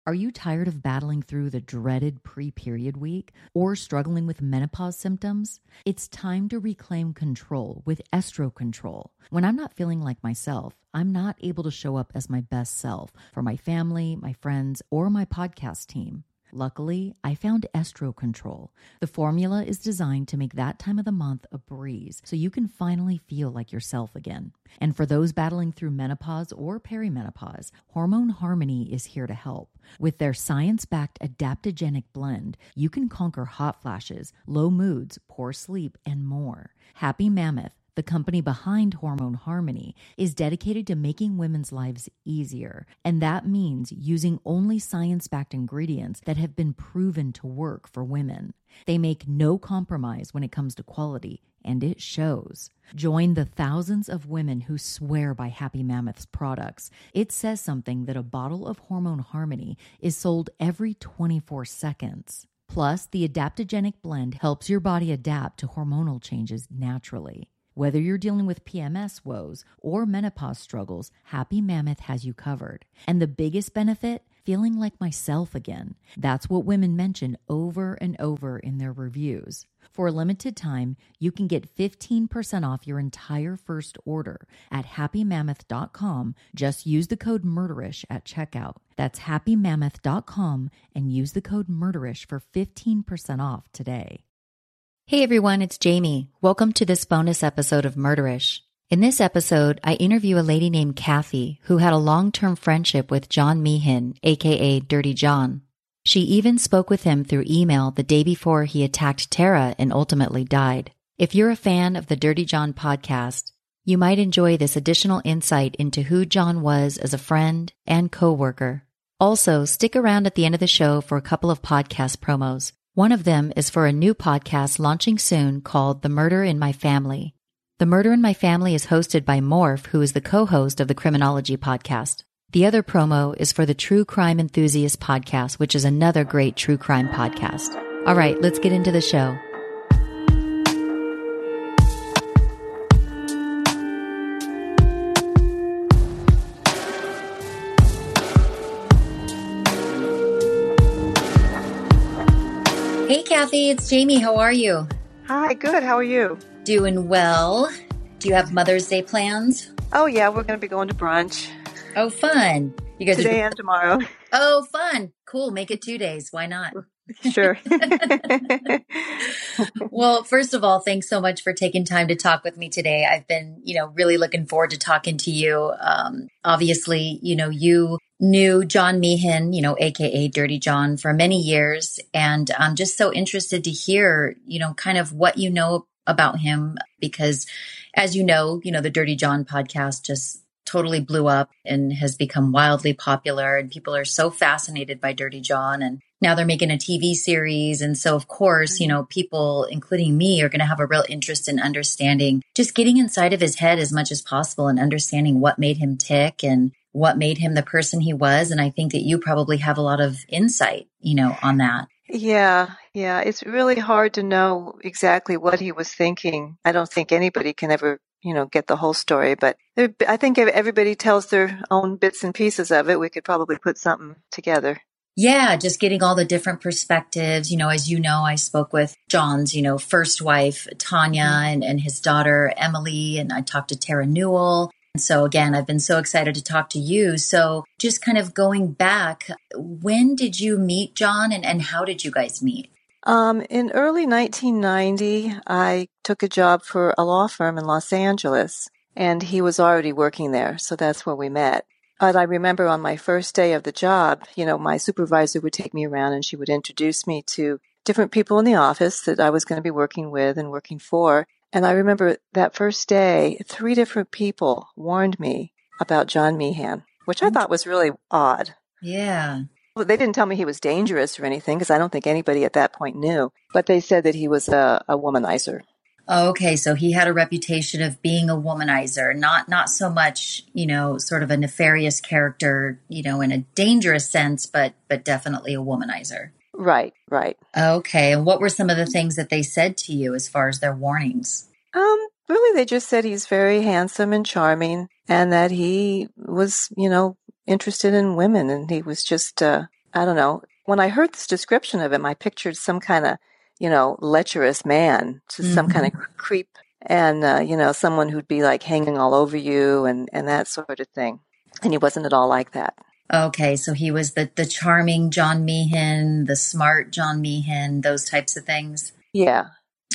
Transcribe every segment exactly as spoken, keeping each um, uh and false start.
Are you tired of battling through the dreaded pre-period week or struggling with menopause symptoms? It's time to reclaim control with Estro Control. When I'm not feeling like myself, I'm not able to show up as my best self for my family, my friends, or my podcast team. Luckily, I found Estro Control. The formula is designed to make that time of the month a breeze so you can finally feel like yourself again. And for those battling through menopause or perimenopause, Hormone Harmony is here to help. With their science-backed adaptogenic blend, you can conquer hot flashes, low moods, poor sleep, and more. Happy Mammoth, the company behind Hormone Harmony, is dedicated to making women's lives easier, and that means using only science-backed ingredients that have been proven to work for women. They make no compromise when it comes to quality, and it shows. Join the thousands of women who swear by Happy Mammoth's products. It says something that a bottle of Hormone Harmony is sold every twenty-four seconds. Plus, the adaptogenic blend helps your body adapt to hormonal changes naturally. Whether you're dealing with P M S woes or menopause struggles, Happy Mammoth has you covered. And the biggest benefit? Feeling like myself again. That's what women mention over and over in their reviews. For a limited time, you can get fifteen percent off your entire first order at happy mammoth dot com. Just use the code MURDERISH at checkout. That's happy mammoth dot com and use the code MURDERISH for fifteen percent off today. Hey everyone, it's Jamie. Welcome to this bonus episode of Murderish. In this episode, I interview a lady named Kathy who had a long-term friendship with John Meehan, aka Dirty John. She even spoke with him through email the day before he attacked Tara and ultimately died. If you're a fan of the Dirty John podcast, you might enjoy this additional insight into who John was as a friend and co-worker. Also, stick around at the end of the show for a couple of podcast promos. One of them is for a new podcast launching soon called The Murder in My Family. The Murder in My Family is hosted by Morph, who is the co-host of the Criminology podcast. The other promo is for the True Crime Enthusiast podcast, which is another great true crime podcast. All right, let's get into the show. Hey, Kathy, it's Jamie. How are you? Hi, good. How are you? Doing well. Do you have Mother's Day plans? Oh, yeah, we're going to be going to brunch. Oh, fun. You guys Today are... and tomorrow. Oh, fun. Cool. Make it two days. Why not? Sure. Well, first of all, thanks so much for taking time to talk with me today. I've been, you know, really looking forward to talking to you. Um, obviously, you know, you knew John Meehan, you know, A K A Dirty John, for many years. And I'm just so interested to hear, you know, kind of what you know about him, because as you know, you know, the Dirty John podcast just totally blew up and has become wildly popular, and people are so fascinated by Dirty John, and now they're making a T V series. And so, of course, you know, people, including me, are going to have a real interest in understanding, just getting inside of his head as much as possible and understanding what made him tick and what made him the person he was. And I think that you probably have a lot of insight, you know, on that. Yeah, yeah. It's really hard to know exactly what he was thinking. I don't think anybody can ever, you know, get the whole story, but there, I think if everybody tells their own bits and pieces of it, we could probably put something together. Yeah, just getting all the different perspectives. You know, as you know, I spoke with John's, you know, first wife, Tanya, mm-hmm. and, and his daughter, Emily, and I talked to Tara Newell. And so again, I've been so excited to talk to you. So just kind of going back, when did you meet John, and, and how did you guys meet? Um, in early nineteen ninety, I took a job for a law firm in Los Angeles, and he was already working there. So that's where we met. But I remember on my first day of the job, you know, my supervisor would take me around and she would introduce me to different people in the office that I was going to be working with and working for. And I remember that first day, three different people warned me about John Meehan, which I thought was really odd. Yeah. Well, they didn't tell me he was dangerous or anything, because I don't think anybody at that point knew. But they said that he was a, a womanizer. Okay, so he had a reputation of being a womanizer, not not so much, you know, sort of a nefarious character, you know, in a dangerous sense, but but definitely a womanizer. Right, right. Okay, and what were some of the things that they said to you as far as their warnings? Um, really, they just said he's very handsome and charming, and that he was, you know, interested in women, and he was just uh, I don't know. When I heard this description of him, I pictured some kind of, you know, lecherous man, just some kind of Mm-hmm. creep, and, uh, you know, someone who'd be like hanging all over you and, and that sort of thing. And he wasn't at all like that. Okay, so he was the the charming John Meehan, the smart John Meehan, those types of things. Yeah.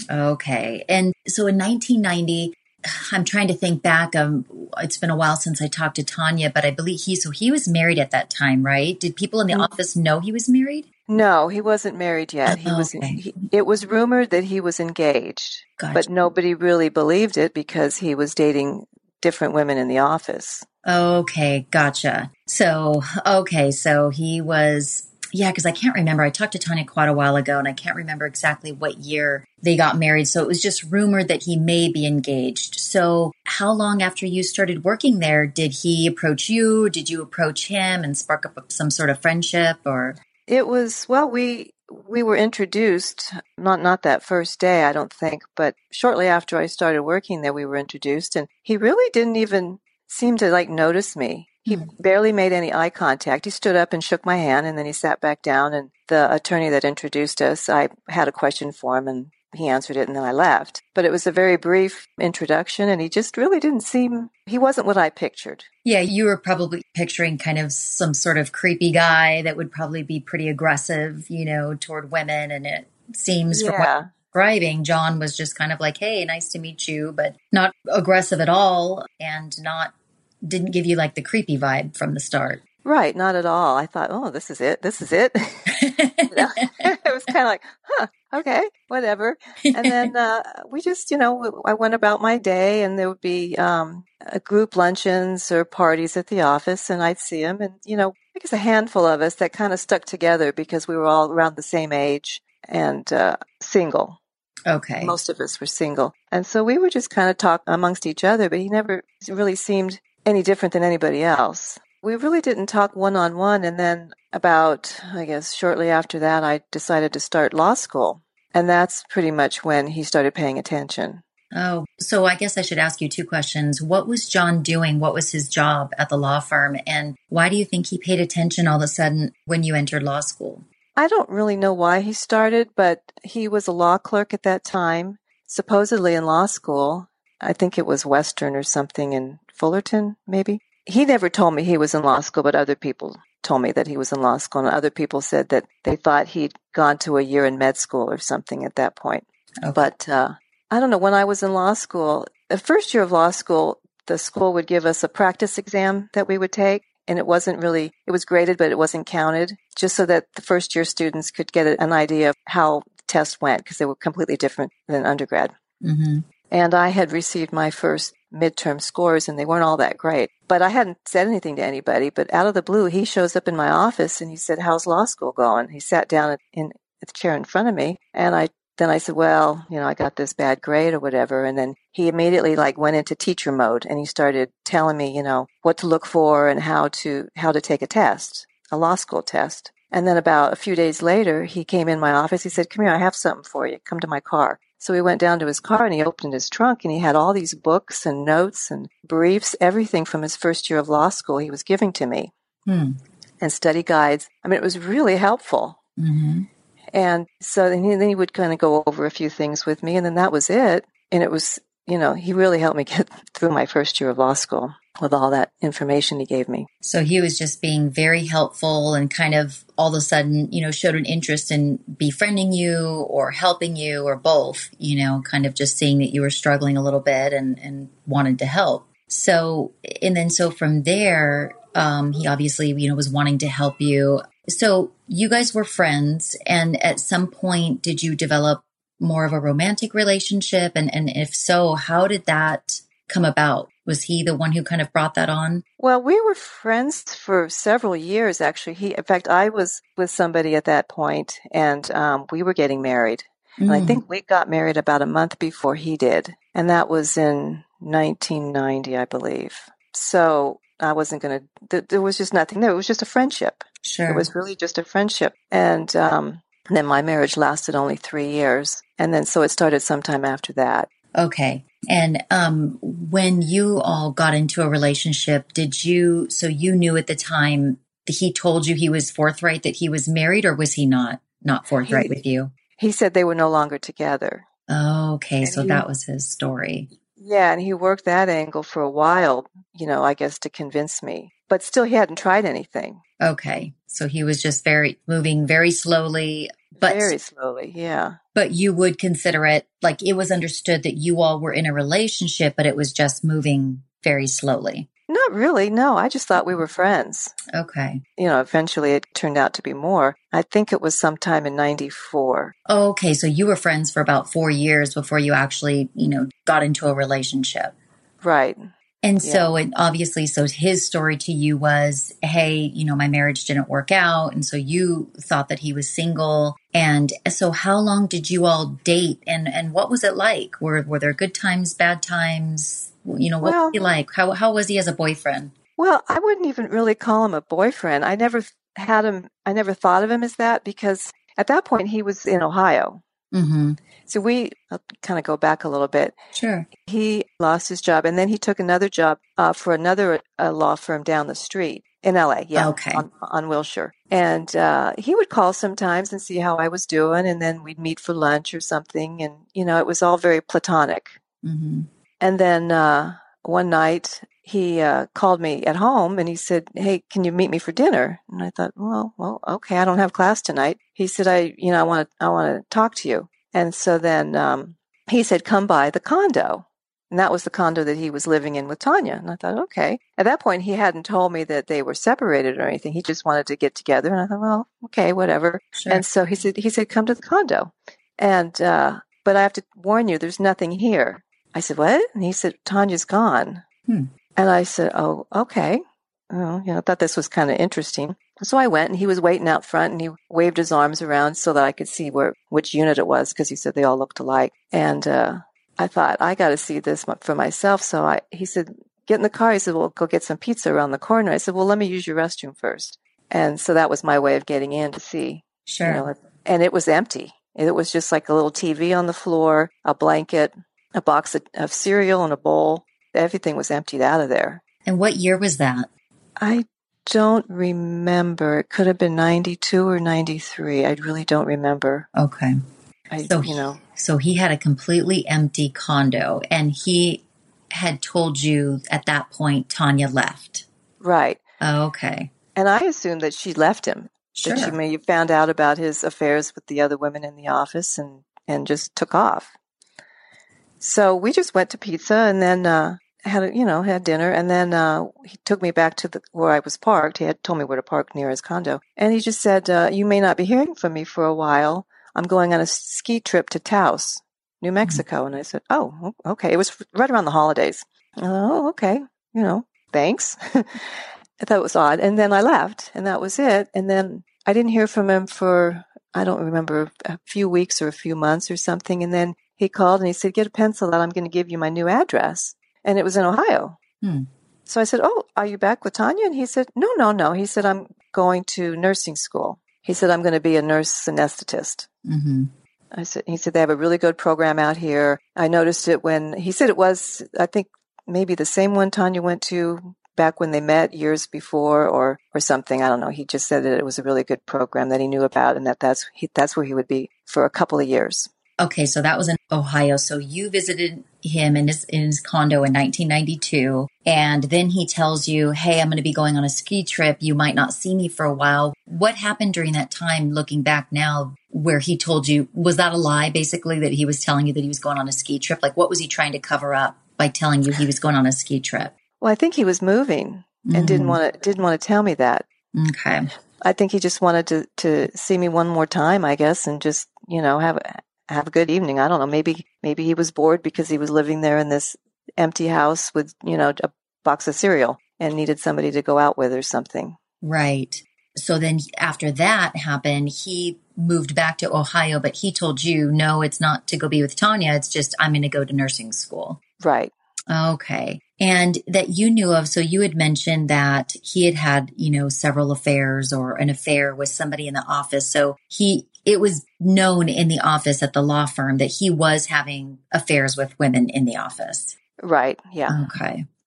Okay. And so in nineteen ninety, I'm trying to think back. Um, it's been a while since I talked to Tanya, but I believe he, so he was married at that time, right? Did people in the N- office know he was married? No, he wasn't married yet. He was, Okay. he, it was rumored that he was engaged, Gotcha. but nobody really believed it because he was dating different women in the office. Okay. Gotcha. So, okay. So he was, yeah, because I can't remember. I talked to Tanya quite a while ago and I can't remember exactly what year they got married. So it was just rumored that he may be engaged. So how long after you started working there did he approach you? Did you approach him and spark up some sort of friendship or? It was, well, we we were introduced, not not that first day, I don't think, but shortly after I started working there, we were introduced, and he really didn't even seem to like notice me. He Hmm. barely made any eye contact. He stood up and shook my hand, and then he sat back down, and the attorney that introduced us, I had a question for him, and he answered it, and then I left. But it was a very brief introduction, and he just really didn't seem, he wasn't what I pictured. Yeah, you were probably picturing kind of some sort of creepy guy that would probably be pretty aggressive, you know, toward women. And it seems from what Yeah. you're describing, John was just kind of like, hey, nice to meet you, but not aggressive at all and not, didn't give you like the creepy vibe from the start. Right, not at all. I thought, oh, this is it. This is it. You know? It was kind of like, huh, okay, whatever. And then uh, we just, you know, I went about my day, and there would be um, a group luncheons or parties at the office, and I'd see him. And, you know, I guess a handful of us that kind of stuck together because we were all around the same age and uh, single. Okay. Most of us were single. And so we would just kind of talk amongst each other, but he never really seemed any different than anybody else. We really didn't talk one-on-one, and then about, I guess, shortly after that, I decided to start law school, and that's pretty much when he started paying attention. Oh, so I guess I should ask you two questions. What was John doing? What was his job at the law firm? And why do you think he paid attention all of a sudden when you entered law school? I don't really know why he started, but he was a law clerk at that time, supposedly in law school. I think it was Western or something in Fullerton, maybe. He never told me he was in law school, but other people told me that he was in law school, and other people said that they thought he'd gone to a year in med school or something at that point. Okay. But uh, I don't know, when I was in law school, the first year of law school, the school would give us a practice exam that we would take, and it wasn't really, it was graded, but it wasn't counted, just so that the first year students could get an idea of how the test went, because they were completely different than undergrad. Mm-hmm. And I had received my first midterm scores, and they weren't all that great. But I hadn't said anything to anybody. But out of the blue, he shows up in my office, and he said, "How's law school going?" He sat down in the chair in front of me, and I then I said, "Well, you know, I got this bad grade or whatever." And then he immediately like went into teacher mode, and he started telling me, you know, what to look for and how to how to take a test, a law school test. And then about a few days later, he came in my office. He said, "Come here, I have something for you. Come to my car." So we went down to his car, and he opened his trunk, and he had all these books and notes and briefs, everything from his first year of law school he was giving to me, Hmm. and study guides. I mean, it was really helpful. Mm-hmm. And so then he, then he would kind of go over a few things with me, and then that was it. And it was, you know, he really helped me get through my first year of law school with all that information he gave me. So he was just being very helpful and kind of all of a sudden, you know, showed an interest in befriending you or helping you or both, you know, kind of just seeing that you were struggling a little bit and, and wanted to help. So, and then so from there, um, he obviously, you know, was wanting to help you. So you guys were friends, and at some point, did you develop more of a romantic relationship? And, and if so, how did that come about? Was he the one who kind of brought that on? Well, we were friends for several years, actually. He, in fact, I was with somebody at that point, and um, we were getting married. Mm. And I think we got married about a month before he did. And that was in nineteen ninety, I believe. So I wasn't going to, th- there was just nothing there. It was just a friendship. Sure. It was really just a friendship. And um, then my marriage lasted only three years. And then so it started sometime after that. Okay. And um, when you all got into a relationship, did you, so you knew at the time he told you he was forthright that he was married, or was he not, not forthright He, with you? he said they were no longer together. Okay. And So he, that was his story. yeah, and he worked that angle for a while, you know, I guess to convince me. But still, he hadn't tried anything. Okay. So he was just very moving very slowly, but Very slowly, yeah. but you would consider it like it was understood that you all were in a relationship, but it was just moving very slowly. Not really, no. I just thought we were friends. Okay. You know, eventually it turned out to be more. I think it was sometime in ninety-four. Okay. So you were friends for about four years before you actually, you know, got into a relationship. Right. And Yeah. so, and obviously, so his story to you was, hey, you know, my marriage didn't work out. And so you thought that he was single. And so how long did you all date? And, and what was it like? Were, were there good times, bad times? You know, what Well, was he like? How, how was he as a boyfriend? well, I wouldn't even really call him a boyfriend. I never had him, I never thought of him as that because at that point he was in Ohio. Mm-hmm. So we, I'll kind of go back a little bit. Sure. He lost his job and then he took another job uh, for another uh, law firm down the street in L A. Yeah. Okay. On, on Wilshire. And uh, he would call sometimes and see how I was doing. And then we'd meet for lunch or something. And, you know, it was all very platonic. Mm-hmm. And then uh, one night he uh, called me at home and he said, hey, can you meet me for dinner? And I thought, well, well, okay, I don't have class tonight. He said, I, you know, I want to, I want to talk to you. And so then um, he said, come by the condo. And that was the condo that he was living in with Tanya. And I thought, okay. At that point, he hadn't told me that they were separated or anything. He just wanted to get together. And I thought, well, okay, whatever. Sure. And so he said, he said, come to the condo. And, uh, but I have to warn you, there's nothing here. I said, what? And he said, Tanya's gone. Hmm. And I said, oh, okay. Well, you know, I thought this was kind of interesting. So I went and he was waiting out front and he waved his arms around so that I could see where, which unit it was because he said they all looked alike. And, uh, I thought, I got to see this for myself. So I, he said, get in the car. He said, well, go get some pizza around the corner. I said, well, let me use your restroom first. And so that was my way of getting in to see. Sure. You know, and it was empty. It was just like a little T V on the floor, a blanket, a box of, of cereal and a bowl. Everything was emptied out of there. And what year was that? I don't remember. It could have been ninety-two or ninety-three. I really don't remember. Okay. I, so, you know. So he had a completely empty condo and he had told you at that point Tanya left. Right. Okay. And I assumed that she left him. Sure. That she may have found out about his affairs with the other women in the office and, and just took off. So we just went to pizza and then uh, had a, you know had dinner and then uh, he took me back to the where I was parked. He had told me where to park near his condo, and he just said, uh, "You may not be hearing from me for a while. I'm going on a ski trip to Taos, New Mexico." Mm-hmm. And I said, "Oh, okay." It was right around the holidays. Oh, okay. You know, thanks. I thought it was odd, and then I left, and that was it. And then I didn't hear from him for I don't remember a few weeks or a few months or something, and then he called and he said, get a pencil out. I'm going to give you my new address. And it was in Ohio. Hmm. So I said, oh, are you back with Tanya? And he said, no, no, no. He said, I'm going to nursing school. He said, I'm going to be a nurse anesthetist. Mm-hmm. I said, he said, they have a really good program out here. I noticed it when, he said it was, I think maybe the same one Tanya went to back when they met years before or, or something. I don't know. He just said that it was a really good program that he knew about and that that's, he, that's where he would be for a couple of years. Okay, so that was in Ohio. So you visited him in his in his condo in nineteen ninety-two, and then he tells you, hey, I'm going to be going on a ski trip. You might not see me for a while. What happened during that time, looking back now, where he told you, was that a lie, basically, that he was telling you that he was going on a ski trip? Like, what was he trying to cover up by telling you he was going on a ski trip? Well, I think he was moving and mm-hmm. didn't want to didn't want to tell me that. Okay. I think he just wanted to, to see me one more time, I guess, and just, you know, have have a good evening. I don't know. Maybe, maybe he was bored because he was living there in this empty house with, you know, a box of cereal and needed somebody to go out with or something. Right. So then after that happened, he moved back to Ohio, but he told you, no, it's not to go be with Tanya. It's just, I'm going to go to nursing school. Right. Okay. And that you knew of, so you had mentioned that he had had, you know, several affairs or an affair with somebody in the office. So he, it was known in the office at the law firm that he was having affairs with women in the office. Right. Yeah. Okay.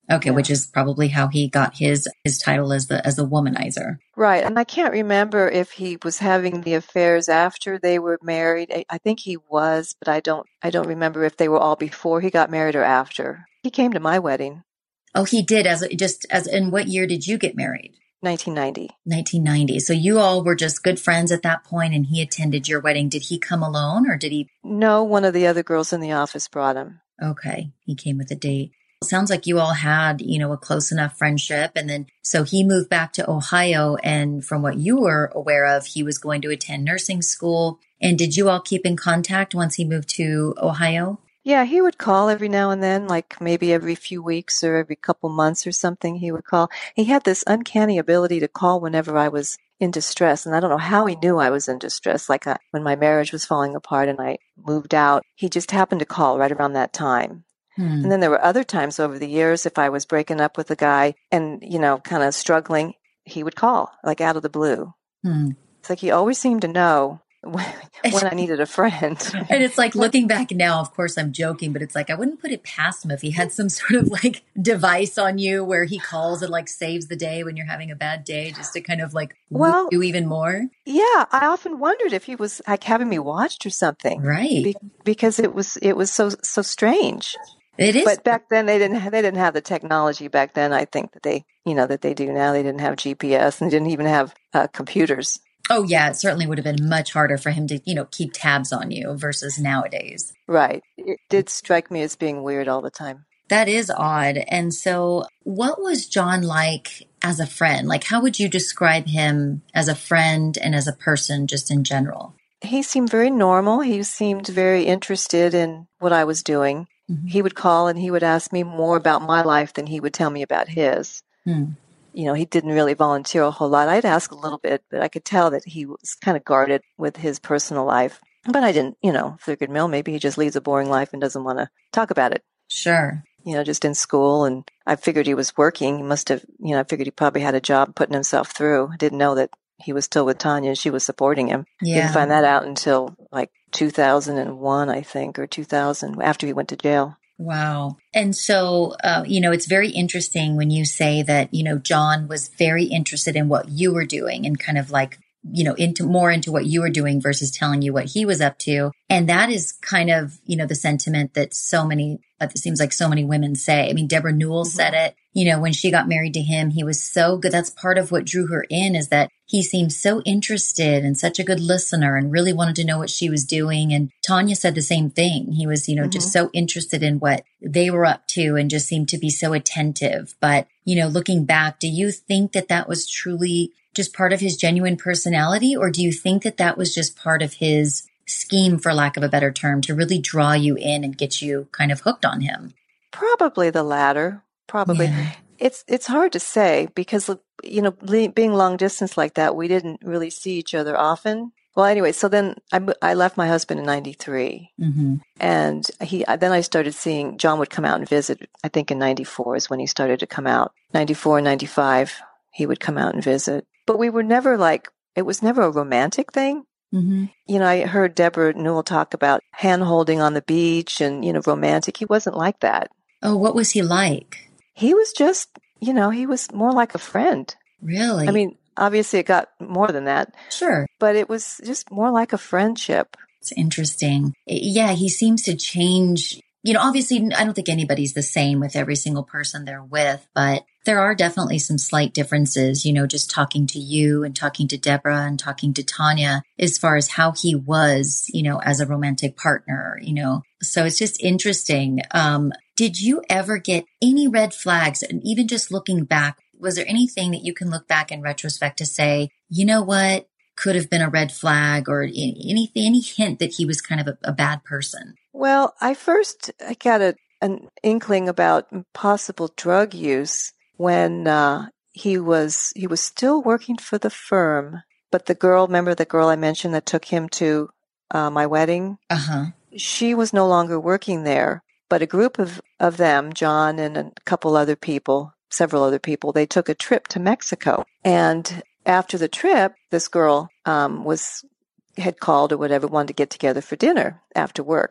Okay, Yeah. which is probably how he got his his title as the as a womanizer. Right. And I can't remember if he was having the affairs after they were married. I, I think he was, but I don't I don't remember if they were all before he got married or after. He came to my wedding. Oh, he did. As a, just as in what year did you get married? nineteen ninety. nineteen ninety. So you all were just good friends at that point, and he attended your wedding. Did he come alone, or did he? No, one of the other girls in the office brought him. Okay, he came with a date. Sounds like you all had, you know, a close enough friendship. And then, so he moved back to Ohio. And from what you were aware of, he was going to attend nursing school. And did you all keep in contact once he moved to Ohio? Yeah, he would call every now and then, like maybe every few weeks or every couple months or something he would call. He had this uncanny ability to call whenever I was in distress. And I don't know how he knew I was in distress. Like I, when my marriage was falling apart and I moved out, he just happened to call right around that time. Hmm. And then there were other times over the years, if I was breaking up with a guy and, you know, kind of struggling, he would call, like out of the blue. Hmm. It's like he always seemed to know when, when I needed a friend. And it's like looking back now, of course, I'm joking, but it's like I wouldn't put it past him if he had some sort of like device on you where he calls and like saves the day when you're having a bad day just to kind of like Well, do even more. Yeah, I often wondered if he was like having me watched or something. Right. Be- because it was it was so so strange. It is. But back then they didn't have, they didn't have the technology back then. I think that they you know that they do now. They didn't have G P S and they didn't even have uh, computers. Oh, yeah. It certainly would have been much harder for him to, you know, keep tabs on you versus nowadays. Right. It did strike me as being weird all the time. That is odd. And so what was John like as a friend? Like, how would you describe him as a friend and as a person just in general? He seemed very normal. He seemed very interested in what I was doing. Mm-hmm. He would call and he would ask me more about my life than he would tell me about his. Hmm. You know, he didn't really volunteer a whole lot. I'd ask a little bit, but I could tell that he was kind of guarded with his personal life. But I didn't, you know, figured, well, maybe he just leads a boring life and doesn't want to talk about it. Sure. You know, just in school. And I figured he was working. He must have, you know, I figured he probably had a job putting himself through. I didn't know that he was still with Tanya and she was supporting him. Yeah. Didn't find that out until like two thousand one, I think, or two thousand, after he went to jail. Wow. And so, uh, you know, it's very interesting when you say that, you know, John was very interested in what you were doing and kind of like, you know, into more into what you were doing versus telling you what he was up to. And that is kind of, you know, the sentiment that so many, it seems like so many women say. I mean, Deborah Newell mm-hmm. said it, you know, when she got married to him, he was so good. That's part of what drew her in, is that he seemed so interested and such a good listener and really wanted to know what she was doing. And Tanya said the same thing. He was, you know, mm-hmm. just so interested in what they were up to and just seemed to be so attentive. But, you know, looking back, do you think that that was truly just part of his genuine personality? Or do you think that that was just part of his scheme, for lack of a better term, to really draw you in and get you kind of hooked on him? Probably the latter. Probably. Yeah. It's it's hard to say because, you know, being long distance like that, we didn't really see each other often. Well, anyway, so then I, I left my husband in ninety-three. Mm-hmm. And he then I started seeing, John would come out and visit, I think in ninety-four is when he started to come out. ninety-four, ninety-five, he would come out and visit. But we were never like, it was never a romantic thing. Mm-hmm. You know, I heard Deborah Newell talk about hand-holding on the beach and, you know, romantic. He wasn't like that. Oh, what was he like? He was just, you know, he was more like a friend. Really? I mean, obviously it got more than that. Sure. But it was just more like a friendship. It's interesting. Yeah, he seems to change. You know, obviously, I don't think anybody's the same with every single person they're with, but there are definitely some slight differences, you know, just talking to you and talking to Deborah and talking to Tanya as far as how he was, you know, as a romantic partner, you know. So it's just interesting. Um, did you ever get any red flags? And even just looking back, was there anything that you can look back in retrospect to say, you know what, could have been a red flag, or anything, any hint that he was kind of a, a bad person? Well, I first I got a, an inkling about possible drug use when uh, he was he was still working for the firm. But the girl, remember the girl I mentioned that took him to uh, my wedding? Uh-huh. She was no longer working there. But a group of, of them, John and a couple other people, several other people, they took a trip to Mexico. And after the trip, this girl um, was had called or whatever, wanted to get together for dinner after work.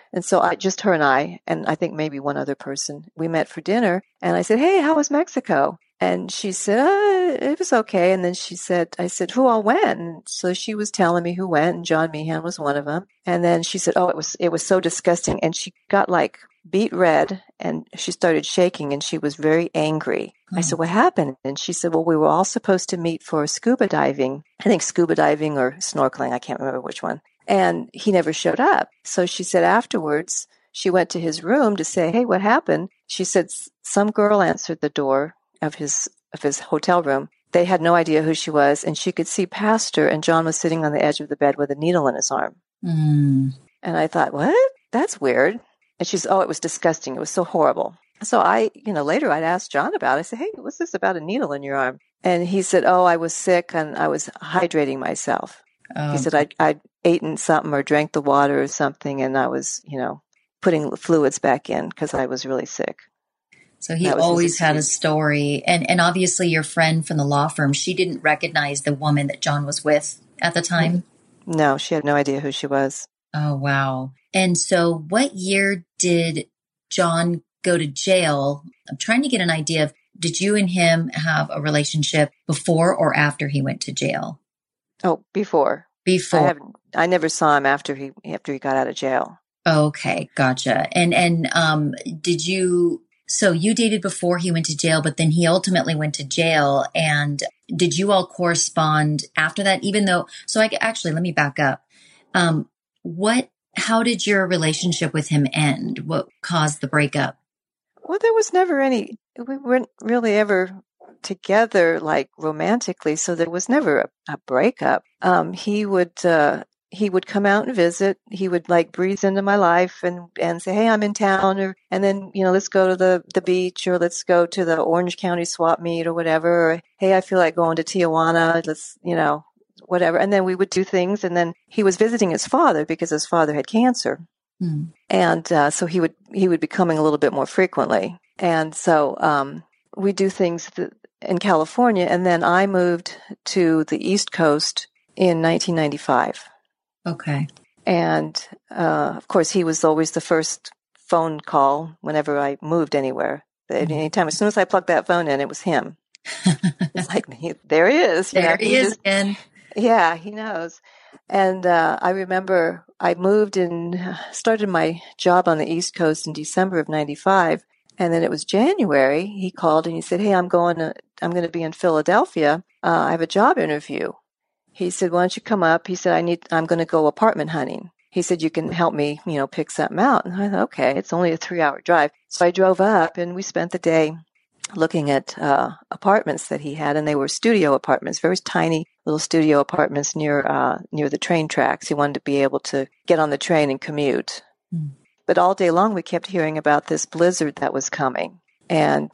And so I, just her and I, and I think maybe one other person, we met for dinner. And I said, hey, how was Mexico? And she said, uh, it was okay. And then she said, I said, who all went? And so she was telling me who went, and John Meehan was one of them. And then she said, oh, it was, it was so disgusting. And she got like beet red, and she started shaking, and she was very angry. Oh. I said, what happened? And she said, well, we were all supposed to meet for scuba diving. I think scuba diving or snorkeling. I can't remember which one. And he never showed up. So she said afterwards, she went to his room to say, hey, what happened? She said some girl answered the door of his of his hotel room. They had no idea who she was, and she could see past her, and John was sitting on the edge of the bed with a needle in his arm. Mm. And I thought, what? That's weird. And she's, oh, it was disgusting. It was so horrible. So I, you know, later I'd asked John about it. I said, hey, what's this about a needle in your arm? And he said, oh, I was sick and I was hydrating myself. Oh. He said, I'd, I'd eaten something or drank the water or something, and I was, you know, putting fluids back in because I was really sick. So he always had a story. And, and obviously your friend from the law firm, she didn't recognize the woman that John was with at the time? No, she had no idea who she was. Oh, wow. And so what year did John go to jail? I'm trying to get an idea of, did you and him have a relationship before or after he went to jail? Oh, before. Before. I, haven't, I never saw him after he after he got out of jail. Okay, gotcha. And and um, did you? So you dated before he went to jail, but then he ultimately went to jail. And did you all correspond after that? Even though, so I actually let me back up. Um, what? How did your relationship with him end? What caused the breakup? Well, there was never any. We weren't really ever together like romantically, so there was never a, a breakup. Um, he would uh, he would come out and visit. He would like breeze into my life and, and say, hey, I'm in town, or and then you know let's go to the, the beach, or let's go to the Orange County swap meet or whatever. Or, hey, I feel like going to Tijuana. Let's you know whatever. And then we would do things. And then he was visiting his father because his father had cancer, hmm. and uh, so he would he would be coming a little bit more frequently. And so um, we do things that, in California, and then I moved to the East Coast in nineteen ninety-five. Okay. And, uh, of course, he was always the first phone call whenever I moved anywhere. Mm-hmm. Anytime, as soon as I plugged that phone in, it was him. It's like, there he is. There you know, he, he is just, again. Yeah, he knows. And uh, I remember I moved and started my job on the East Coast in December of ninety-five. And then it was January. He called and he said, hey, I'm going to, I'm going to be in Philadelphia. Uh, I have a job interview. He said, why don't you come up? He said, I need, I'm going to go apartment hunting. He said, you can help me, you know, pick something out. And I thought, okay, it's only a three hour drive. So I drove up and we spent the day looking at uh, apartments that he had. And they were studio apartments, very tiny little studio apartments near, uh, near the train tracks. He wanted to be able to get on the train and commute. Mm. But all day long, we kept hearing about this blizzard that was coming. And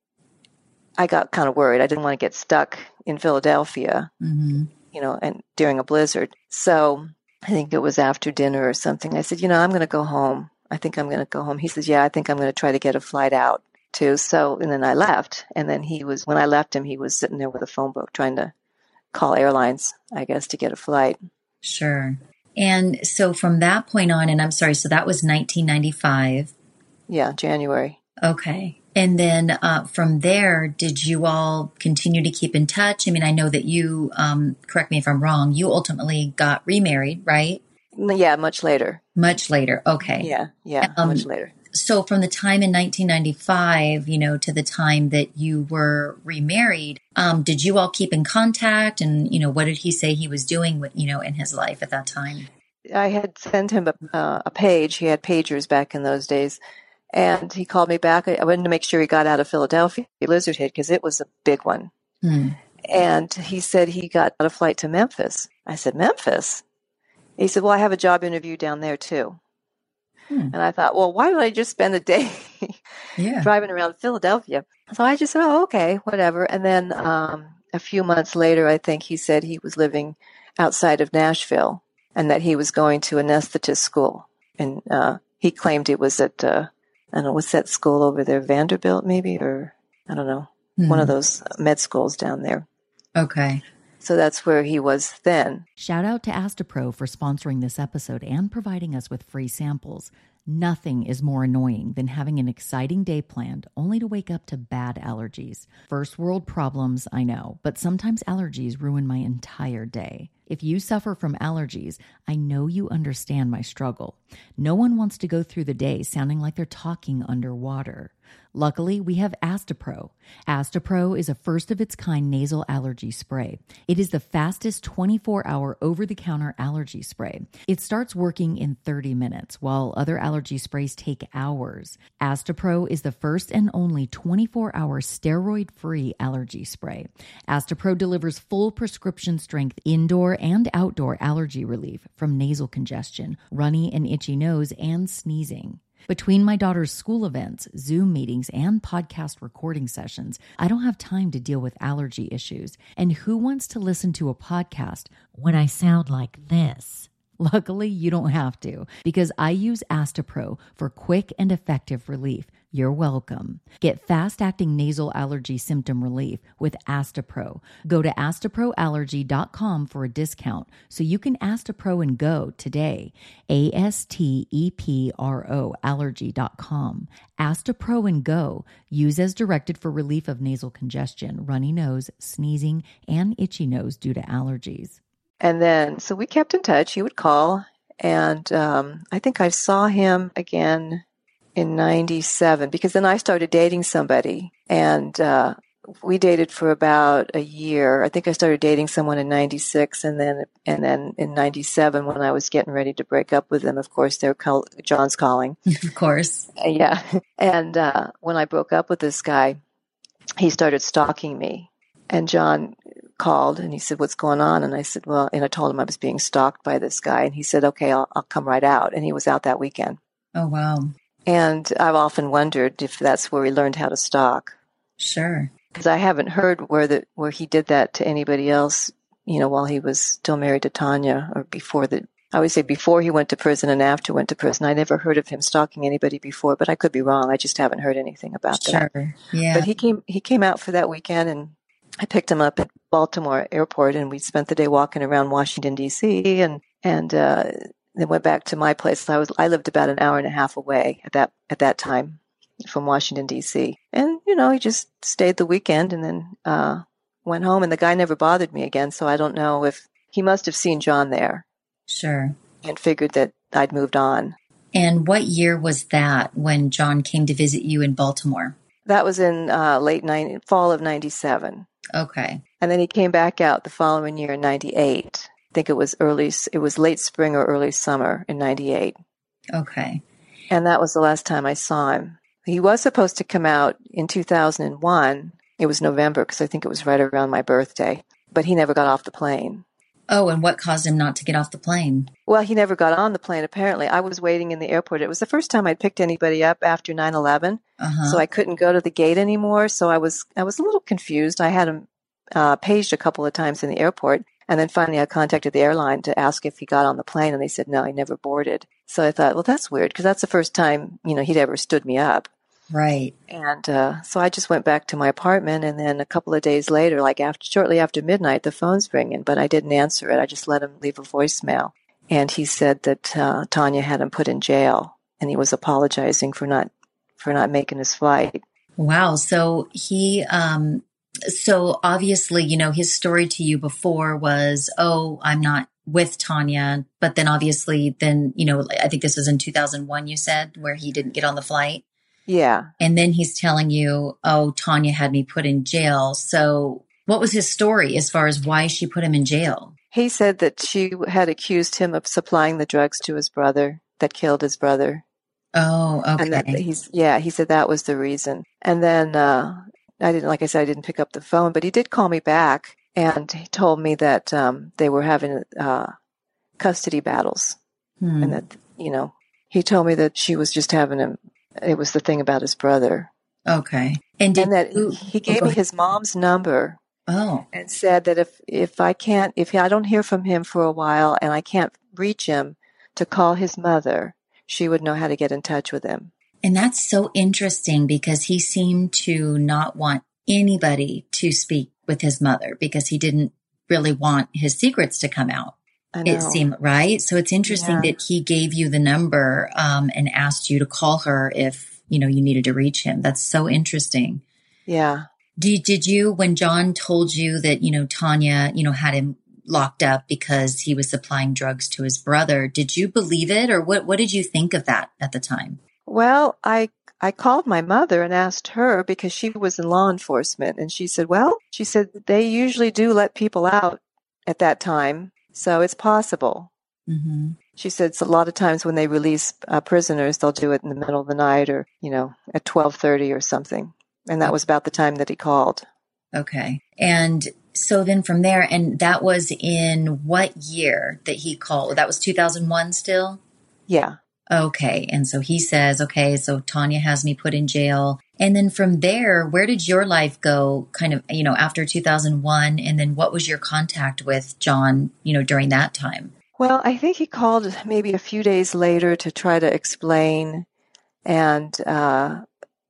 I got kind of worried. I didn't want to get stuck in Philadelphia, mm-hmm. you know, and during a blizzard. So I think it was after dinner or something. I said, you know, I'm going to go home. I think I'm going to go home. He says, yeah, I think I'm going to try to get a flight out too. So, and then I left. And then he was, when I left him, he was sitting there with a phone book trying to call airlines, I guess, to get a flight. Sure. And so from that point on, and I'm sorry, so that was nineteen ninety-five. Yeah, January. Okay. And then uh, from there, did you all continue to keep in touch? I mean, I know that you, um, correct me if I'm wrong, you ultimately got remarried, right? Yeah, much later. Much later. Okay. Yeah, yeah, um, much later. So from the time in nineteen ninety-five, you know, to the time that you were remarried, um, did you all keep in contact? And, you know, what did he say he was doing with, you know, in his life at that time? I had sent him a, uh, a page. He had pagers back in those days. And he called me back. I wanted to make sure he got out of Philadelphia, blizzard hit, because it was a big one. Hmm. And he said he got a flight to Memphis. I said, Memphis? He said, well, I have a job interview down there too. Hmm. And I thought, well, why did I just spend a day yeah. driving around Philadelphia? So I just said, oh, okay, whatever. And then um, a few months later, I think he said he was living outside of Nashville and that he was going to anesthetist school. And uh, he claimed it was at, uh, I don't know, what's that school over there, Vanderbilt maybe? Or I don't know, hmm. one of those med schools down there. Okay. So that's where he was then. Shout out to Astapro for sponsoring this episode and providing us with free samples. Nothing is more annoying than having an exciting day planned only to wake up to bad allergies. First world problems, I know, but sometimes allergies ruin my entire day. If you suffer from allergies, I know you understand my struggle. No one wants to go through the day sounding like they're talking underwater. Luckily, we have Astepro. Astepro is a first-of-its-kind nasal allergy spray. It is the fastest twenty-four hour over-the-counter allergy spray. It starts working in thirty minutes, while other allergy sprays take hours. Astepro is the first and only twenty-four hour steroid-free allergy spray. Astepro delivers full prescription-strength indoor and outdoor allergy relief from nasal congestion, runny and itchy nose, and sneezing. Between my daughter's school events, Zoom meetings, and podcast recording sessions, I don't have time to deal with allergy issues. And who wants to listen to a podcast when I sound like this? Luckily, you don't have to, because I use Astepro for quick and effective relief. You're welcome. Get fast-acting nasal allergy symptom relief with Astepro. Go to astepro allergy dot com for a discount so you can Astepro and go today. A S T E P R O allergy dot com. Astepro and go. Use as directed for relief of nasal congestion, runny nose, sneezing, and itchy nose due to allergies. And then, so we kept in touch. He would call, and um, I think I saw him again in ninety-seven, because then I started dating somebody, and uh, we dated for about a year. I think I started dating someone in ninety-six, and then and then in ninety-seven, when I was getting ready to break up with them, of course, they're call- John's calling. Of course. Yeah. And uh, when I broke up with this guy, he started stalking me, and John called and he said, "What's going on?" And I said, well, and I told him I was being stalked by this guy, and he said, "Okay, I'll, I'll come right out." And he was out that weekend. Oh, wow. And I've often wondered if that's where he learned how to stalk. Sure. Because I haven't heard where the where he did that to anybody else, you know, while he was still married to Tanya, or before the, I always say before he went to prison and after went to prison. I never heard of him stalking anybody before, but I could be wrong. I just haven't heard anything about that. Sure. Yeah. But he came he came out for that weekend, and I picked him up at Baltimore Airport, and we spent the day walking around Washington, D C, and and uh, then went back to my place. I was I lived about an hour and a half away at that at that time from Washington, D C. And, you know, he just stayed the weekend and then uh, went home, and the guy never bothered me again, so I don't know if he must have seen John there. Sure. And figured that I'd moved on. And what year was that when John came to visit you in Baltimore? That was in uh, late ninety, fall of ninety-seven. Okay. And then he came back out the following year in ninety-eight. I think it was early, it was late spring or early summer in ninety-eight. Okay. And that was the last time I saw him. He was supposed to come out in two thousand one. It was November, because I think it was right around my birthday. But he never got off the plane. Oh, and what caused him not to get off the plane? Well, he never got on the plane, apparently. I was waiting in the airport. It was the first time I'd picked anybody up after nine eleven. Uh-huh. So I couldn't go to the gate anymore. So I was I was a little confused. I had him uh, paged a couple of times in the airport. And then finally I contacted the airline to ask if he got on the plane. And they said, no, he never boarded. So I thought, well, that's weird, because that's the first time, you know, he'd ever stood me up. Right. And uh, so I just went back to my apartment, and then a couple of days later, like after, shortly after midnight, the phone's ringing, but I didn't answer it. I just let him leave a voicemail. And he said that uh, Tanya had him put in jail, and he was apologizing for not for not making his flight. Wow. So he, um, so obviously, you know, his story to you before was, oh, I'm not with Tanya. But then obviously then, you know, I think this was in two thousand one, you said, where he didn't get on the flight. Yeah. And then he's telling you, oh, Tanya had me put in jail. So what was his story as far as why she put him in jail? He said that she had accused him of supplying the drugs to his brother that killed his brother. Oh, okay. And that he's, yeah, he said that was the reason. And then, uh, I didn't, like I said, I didn't pick up the phone, but he did call me back, and he told me that, um, they were having, uh, custody battles. Hmm. And that, you know, he told me that she was just having him, it was the thing about his brother. Okay. And, did and that you, he gave oh, me his mom's number. Oh. And said that if, if I can't, if I don't hear from him for a while and I can't reach him, to call his mother, she would know how to get in touch with him. And that's so interesting, because he seemed to not want anybody to speak with his mother, because he didn't really want his secrets to come out. I It know. seemed right. So it's interesting Yeah. that he gave you the number um, and asked you to call her if, you know, you needed to reach him. That's so interesting. Yeah. Did, did you, when John told you that, you know, Tanya, you know, had him locked up because he was supplying drugs to his brother, did you believe it, or what, what did you think of that at the time? Well, I I called my mother and asked her because she was in law enforcement, and she said, well, she said they usually do let people out at that time, so it's possible. Mm-hmm. She said it's a lot of times when they release uh, prisoners, they'll do it in the middle of the night or, you know, at twelve thirty or something. And that was about the time that he called. Okay. And so then from there, and that was in what year that he called? That was two thousand one still? Yeah. Okay. And so he says, okay, so Tanya has me put in jail. And then from there, where did your life go kind of, you know, after two thousand one? And then what was your contact with John, you know, during that time? Well, I think he called maybe a few days later to try to explain, and uh,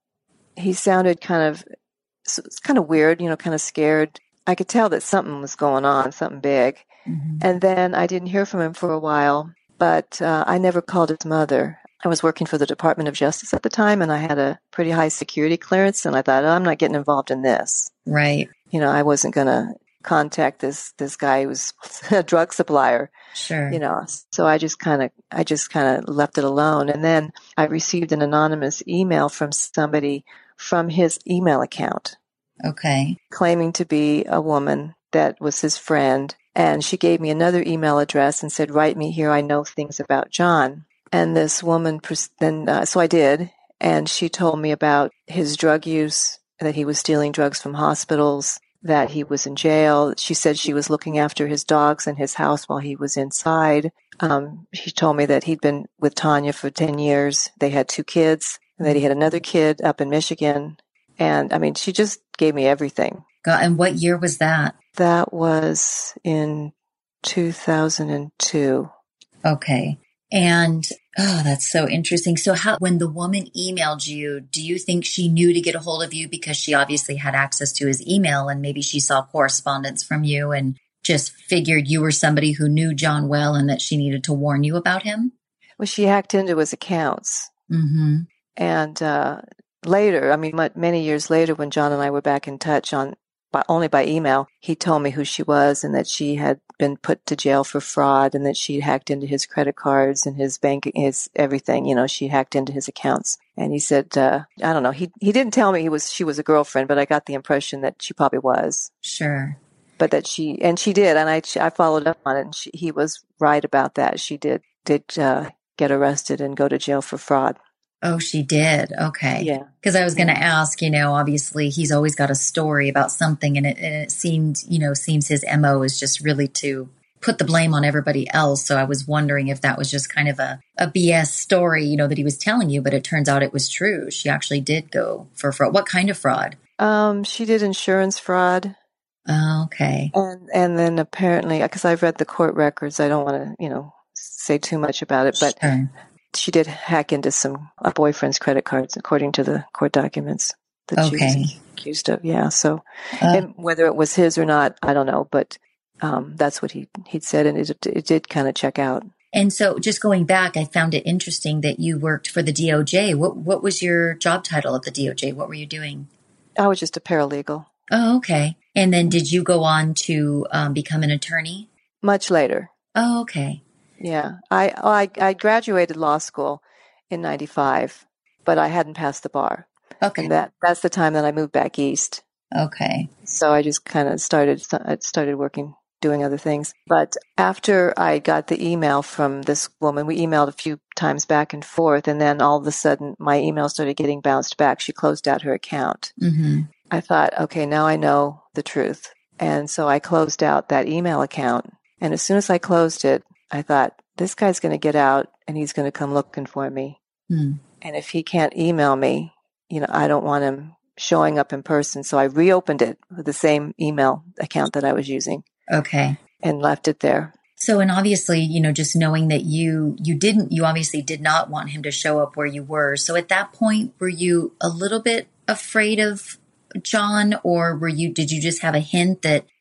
he sounded kind of, it's kind of weird, you know, kind of scared. I could tell that something was going on, something big. Mm-hmm. And then I didn't hear from him for a while, but uh, I never called his mother. I was working for the Department of Justice at the time, and I had a pretty high security clearance, and I thought, oh, I'm not getting involved in this. Right. You know, I wasn't going to contact this this guy who was a drug supplier. Sure. You know, so I just kind of I just kind of left it alone. And then I received an anonymous email from somebody from his email account. Okay. Claiming to be a woman that was his friend. And she gave me another email address and said, write me here. I know things about John. And this woman, then, uh, so I did. And she told me about his drug use, that he was stealing drugs from hospitals, that he was in jail. She said she was looking after his dogs in his house while he was inside. Um, she told me that he'd been with Tanya for ten years. They had two kids, and that he had another kid up in Michigan. And I mean, she just gave me everything. God, and what year was that? That was in two thousand two. Okay. And, oh, that's so interesting. So how, when the woman emailed you, do you think she knew to get a hold of you because she obviously had access to his email and maybe she saw correspondence from you and just figured you were somebody who knew John well and that she needed to warn you about him? Well, she hacked into his accounts. Mm-hmm. And, uh, later, I mean, many years later, when John and I were back in touch on, by, only by email, he told me who she was and that she had been put to jail for fraud and that she hacked into his credit cards and his bank, his everything. You know, she hacked into his accounts. And he said, uh, I don't know, he he didn't tell me he was she was a girlfriend, but I got the impression that she probably was. Sure. But that she, and she did, and I I followed up on it, and she, he was right about that. She did did uh, get arrested and go to jail for fraud. Oh, she did. Okay. Yeah. Because I was going to Yeah. ask, you know, obviously he's always got a story about something and it, and it seemed, you know, seems his M O is just really to put the blame on everybody else. So I was wondering if that was just kind of a, a B S story, you know, that he was telling you, but it turns out it was true. She actually did go for fraud. What kind of fraud? Um, she did insurance fraud. Oh, okay. And and then apparently, because I've read the court records, I don't want to, you know, say too much about it, but Sure. she did hack into some a boyfriend's credit cards, according to the court documents that she Okay. was accused of. Yeah, so Uh, and whether it was his or not, I don't know, but um, that's what he he'd said, and it it did kind of check out. and so just going back, I found it interesting that you worked for the D O J. What what was your job title at the D O J? What were you doing? I was just a paralegal. Oh, okay. And then did you go on to um, become an attorney? Much later. Oh, okay. Yeah, I I, I graduated law school in ninety-five, but I hadn't passed the bar, Okay. and that that's the time that I moved back east. Okay. So I just kind of started started working, doing other things. But after I got the email from this woman, we emailed a few times back and forth, and then all of a sudden my email started getting bounced back. She closed out her account. Mm-hmm. I thought, okay, now I know the truth. And so I closed out that email account. And as soon as I closed it, I thought, this guy's going to get out and he's going to come looking for me. Mm. And if he can't email me, you know, I don't want him showing up in person. So I reopened it with the same email account that I was using Okay. and left it there. So, and obviously, you know, just knowing that you, you didn't, you obviously did not want him to show up where you were. So at that point, were you a little bit afraid of John, or were you, did you just have a hint that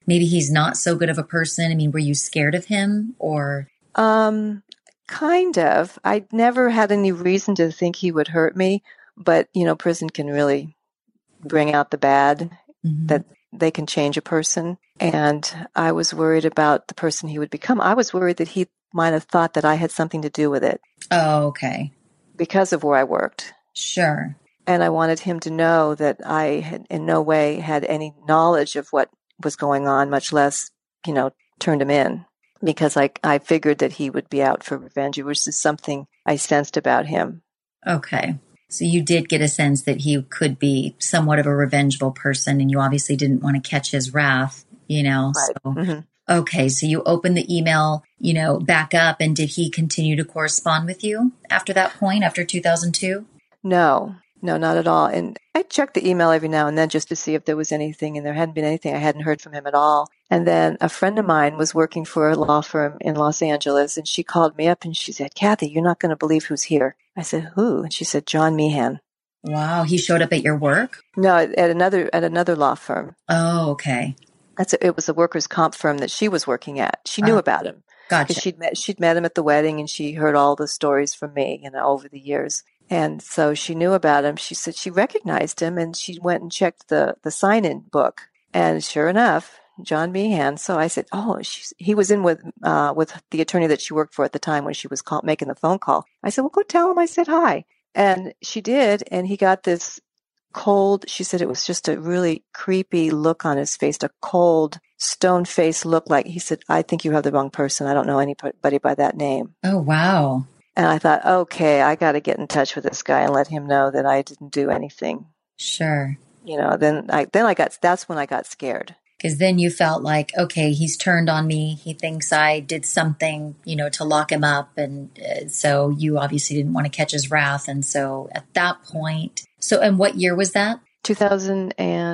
maybe he's not so good of a person? I mean, were you scared of him or? Um, kind of. I never had any reason to think he would hurt me, but you know, prison can really bring out the bad, mm-hmm. that they can change a person. And I was worried about the person he would become. I was worried that he might have thought that I had something to do with it. Oh, okay. Because of where I worked. Sure. And I wanted him to know that I had in no way had any knowledge of what was going on, much less, you know, turned him in. Because I, I figured that he would be out for revenge. It was just something I sensed about him. Okay. So you did get a sense that he could be somewhat of a revengeful person, and you obviously didn't want to catch his wrath, you know. Right. So, mm-hmm. Okay, so you opened the email, you know, back up, and did he continue to correspond with you after that point, after two thousand two? No, no, not at all. And I checked the email every now and then just to see if there was anything, and there hadn't been anything. I hadn't heard from him at all. And then a friend of mine was working for a law firm in Los Angeles, and she called me up and she said, Kathy, you're not going to believe who's here. I said, who? And she said, John Meehan. Wow, he showed up at your work? No, at another at another law firm. Oh, okay. That's a, it was a workers' comp firm that she was working at. She knew oh, about him. Gotcha. Because she'd met, she'd met him at the wedding, and she heard all the stories from me, you know, over the years. And so she knew about him. She said she recognized him, and she went and checked the, the sign-in book. And sure enough, John Meehan. So I said, oh, she's, he was in with uh, with the attorney that she worked for at the time when she was call, making the phone call. I said, well, go tell him I said hi. And she did, and he got this cold, she said it was just a really creepy look on his face, a cold, stone-faced look like, he said, I think you have the wrong person. I don't know anybody by that name. Oh, wow. And I thought, okay, I got to get in touch with this guy and let him know that I didn't do anything. Sure. You know, then I, then I got, that's when I got scared. Because then you felt like, okay, he's turned on me. He thinks I did something, you know, to lock him up. And uh, so you obviously didn't want to catch his wrath. And so at that point, so, and what year was that? two thousand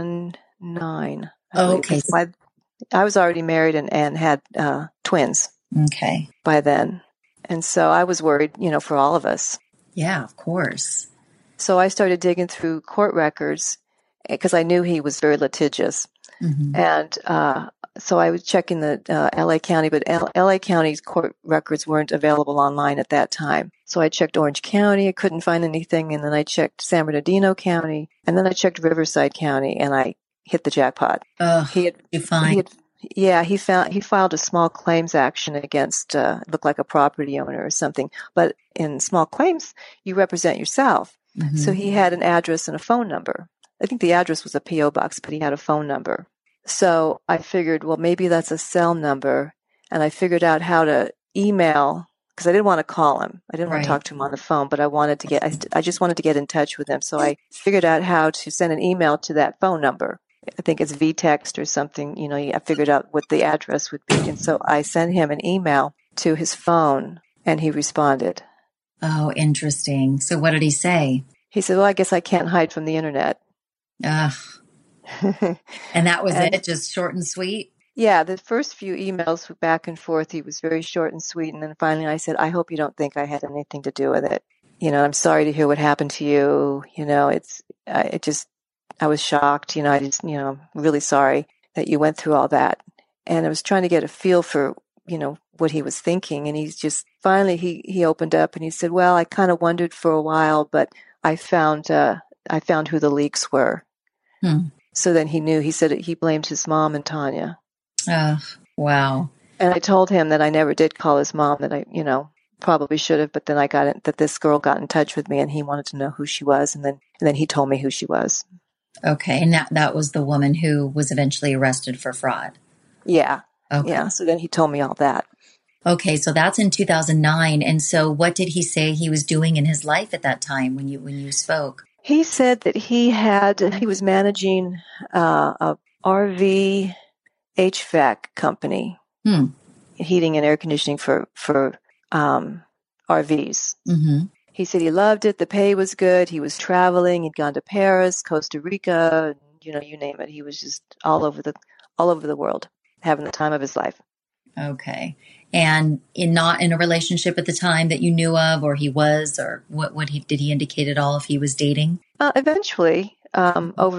nine. Oh, okay. My, I was already married and, and had uh, twins. Okay. By then. And so I was worried, you know, for all of us. Yeah, of course. So I started digging through court records because I knew he was very litigious. Mm-hmm. And uh, so I was checking the uh, L A County, but L- LA County's court records weren't available online at that time. So I checked Orange County, I couldn't find anything, and then I checked San Bernardino County, and then I checked Riverside County, and I hit the jackpot. Oh, he had, you find? He had, yeah, he found he filed a small claims action against uh, looked like a property owner or something. But in small claims, you represent yourself. Mm-hmm. So he had an address and a phone number. I think the address was a P O box, but he had a phone number. So I figured, well, maybe that's a cell number. And I figured out how to email, because I didn't want to call him. I didn't right. want to talk to him on the phone, but I wanted to get, I, I just wanted to get in touch with him. So I figured out how to send an email to that phone number. I think it's V-text or something. You know, I figured out what the address would be. And so I sent him an email to his phone, and he responded. Oh, interesting. So what did he say? He said, well, I guess I can't hide from the internet. Ugh. And that was and, it? Just short and sweet? Yeah, the first few emails were back and forth. He was very short and sweet. And then finally I said, I hope you don't think I had anything to do with it. You know, I'm sorry to hear what happened to you. You know, it's, I, it just, I was shocked. You know, I just, you know, really sorry that you went through all that. And I was trying to get a feel for, you know, what he was thinking. And he's just, finally he, he opened up and he said, well, I kind of wondered for a while, but I found, uh, I found who the leaks were. Hmm. So then he knew, he said he blamed his mom and Tanya. Oh, wow. And I told him that I never did call his mom, that I, you know, probably should have, but then I got it, that this girl got in touch with me and he wanted to know who she was. And then, and then he told me who she was. Okay. And that, that was the woman who was eventually arrested for fraud. Yeah. Okay. Yeah. So then he told me all that. Okay. So that's in two thousand nine. And so what did he say he was doing in his life at that time when you, when you spoke? He said that he had, he was managing uh, a R V H V A C company, hmm. heating and air conditioning for, for um, R Vs. Mm-hmm. He said he loved it. The pay was good. He was traveling. He'd gone to Paris, Costa Rica, you know, you name it. He was just all over the, all over the world, having the time of his life. Okay. And in not in a relationship at the time that you knew of, or he was, or what, what he, did he indicate at all if he was dating? Uh, eventually, um, over the,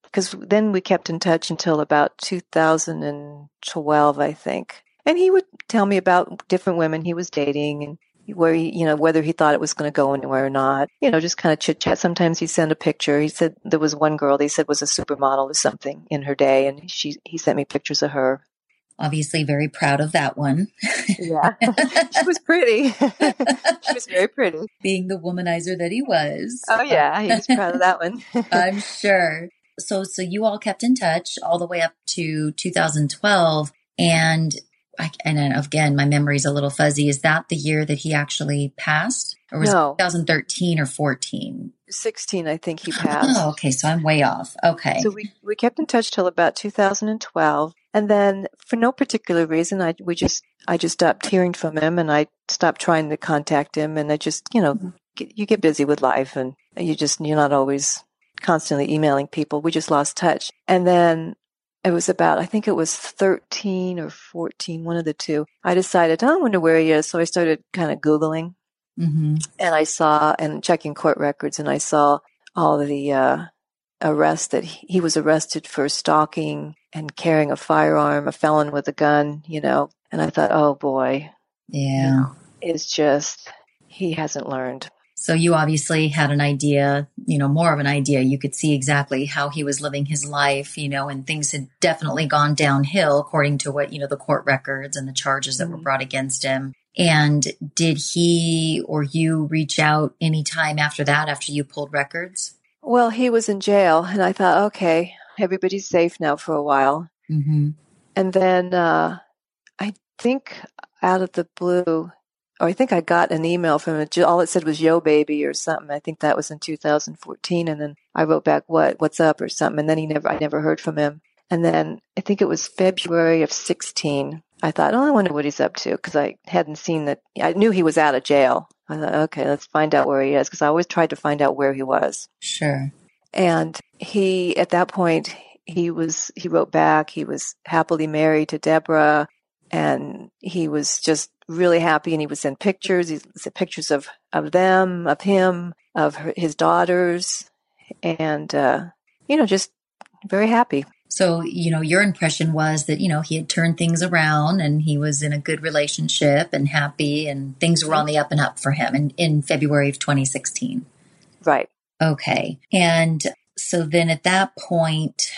because then we kept in touch until about two thousand twelve, I think. And he would tell me about different women he was dating and where he, you know, whether he thought it was going to go anywhere or not. You know, just kind of chit chat. Sometimes he'd send a picture. He said there was one girl they said was a supermodel or something in her day, and she he sent me pictures of her. Obviously very proud of that one. Yeah. She was pretty. She was very pretty. Being the womanizer that he was. Oh yeah, he was proud of that one. I'm sure. So, so you all kept in touch all the way up to two thousand twelve. And I, and then again, my memory's a little fuzzy. Is that the year that he actually passed? Or was No. it twenty thirteen or fourteen? sixteen, I think he passed. Oh, okay. So I'm way off. Okay. So we, we kept in touch till about two thousand twelve. And then for no particular reason, I, we just, I just stopped hearing from him and I stopped trying to contact him. And I just, you know, get, you get busy with life and you just, you're not always constantly emailing people. We just lost touch. And then it was about, I think it was thirteen or fourteen, one of the two. I decided, oh, I wonder where he is. So I started kind of Googling. Mm-hmm. And I saw, and checking court records, and I saw all of the uh, arrests that he, he was arrested for stalking and carrying a firearm, a felon with a gun, you know. And I thought, oh boy. Yeah. You know, it's just, he hasn't learned. So you obviously had an idea, you know, more of an idea. You could see exactly how he was living his life, you know, and things had definitely gone downhill according to what, you know, the court records and the charges that mm-hmm. were brought against him. And did he or you reach out any time after that, after you pulled records? Well, he was in jail and I thought, okay, everybody's safe now for a while. Mm-hmm. And then uh, I think out of the blue, or I think I got an email from him. All it said was "Yo, baby" or something. I think that was in two thousand fourteen. And then I wrote back, "What? What's up?" or something. And then he never, I never heard from him. And then I think it was February of sixteen. I thought, oh, I wonder what he's up to because I hadn't seen that. I knew he was out of jail. I thought, okay, let's find out where he is because I always tried to find out where he was. Sure. And he, at that point, he was. He wrote back. He was happily married to Deborah, and he was just really happy, and he would send pictures. He sent pictures of, of them, of him, of her, his daughters, and, uh, you know, just very happy. So, you know, your impression was that, you know, he had turned things around and he was in a good relationship and happy and things were on the up and up for him in, in February of twenty sixteen. Right. Okay. And so then at that point,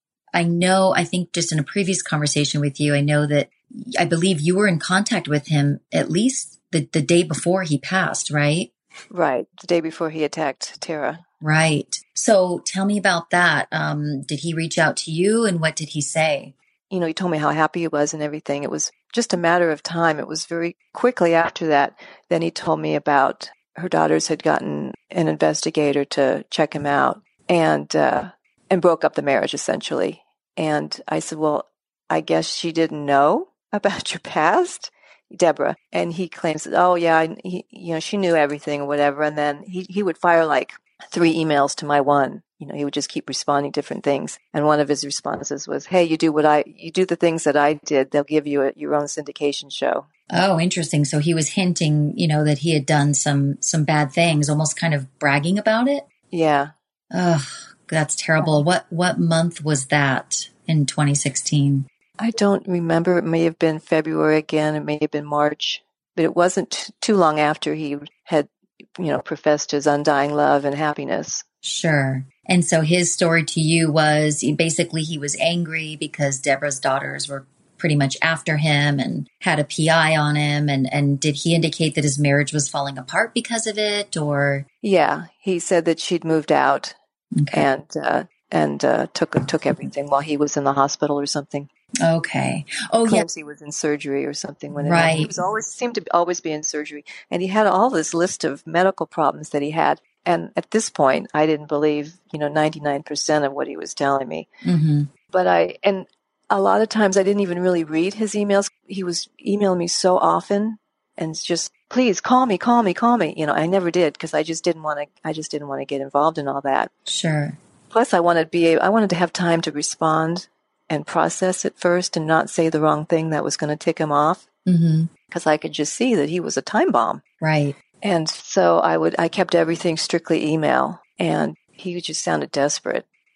I know, I think just in a previous conversation with you, I know that I believe you were in contact with him at least the, the day before he passed, right? Right. The day before he attacked Tara. Right. So tell me about that. Um, did he reach out to you and what did he say? You know, he told me how happy he was and everything. It was just a matter of time. It was very quickly after that. Then he told me about her daughters had gotten an investigator to check him out and, uh, and broke up the marriage essentially. And I said, well, I guess she didn't know about your past, Deborah. And he claims that, oh yeah, he, you know, she knew everything or whatever. And then he, he would fire like three emails to my one. You know, he would just keep responding different things. And one of his responses was, hey, you do what I, you do the things that I did. They'll give you a, your own syndication show. Oh, interesting. So he was hinting, you know, that he had done some, some bad things, almost kind of bragging about it. Yeah. Oh, that's terrible. What, what month was that in twenty sixteen? I don't remember. It may have been February again. It may have been March, but it wasn't t- too long after he had, you know, professed his undying love and happiness. Sure. And so his story to you was basically he was angry because Deborah's daughters were pretty much after him and had a P I on him. And, and did he indicate that his marriage was falling apart because of it or? Yeah. He said that she'd moved out okay. and, uh, and, uh, took, took everything while he was in the hospital or something. Okay. Oh, yeah. He was in surgery or something when it right. happened. He was always seemed to always be in surgery, and he had all this list of medical problems that he had. And at this point, I didn't believe, you know, ninety-nine percent of what he was telling me. Mm-hmm. But I, and a lot of times I didn't even really read his emails. He was emailing me so often, and just please call me, call me, call me. You know, I never did because I just didn't want to. I just didn't want to get involved in all that. Sure. Plus, I wanted to be. I wanted to have time to respond and process it first and not say the wrong thing that was going to tick him off. Mm-hmm. Because I could just see that he was a time bomb. Right. And so I would, I kept everything strictly email, and he just sounded desperate.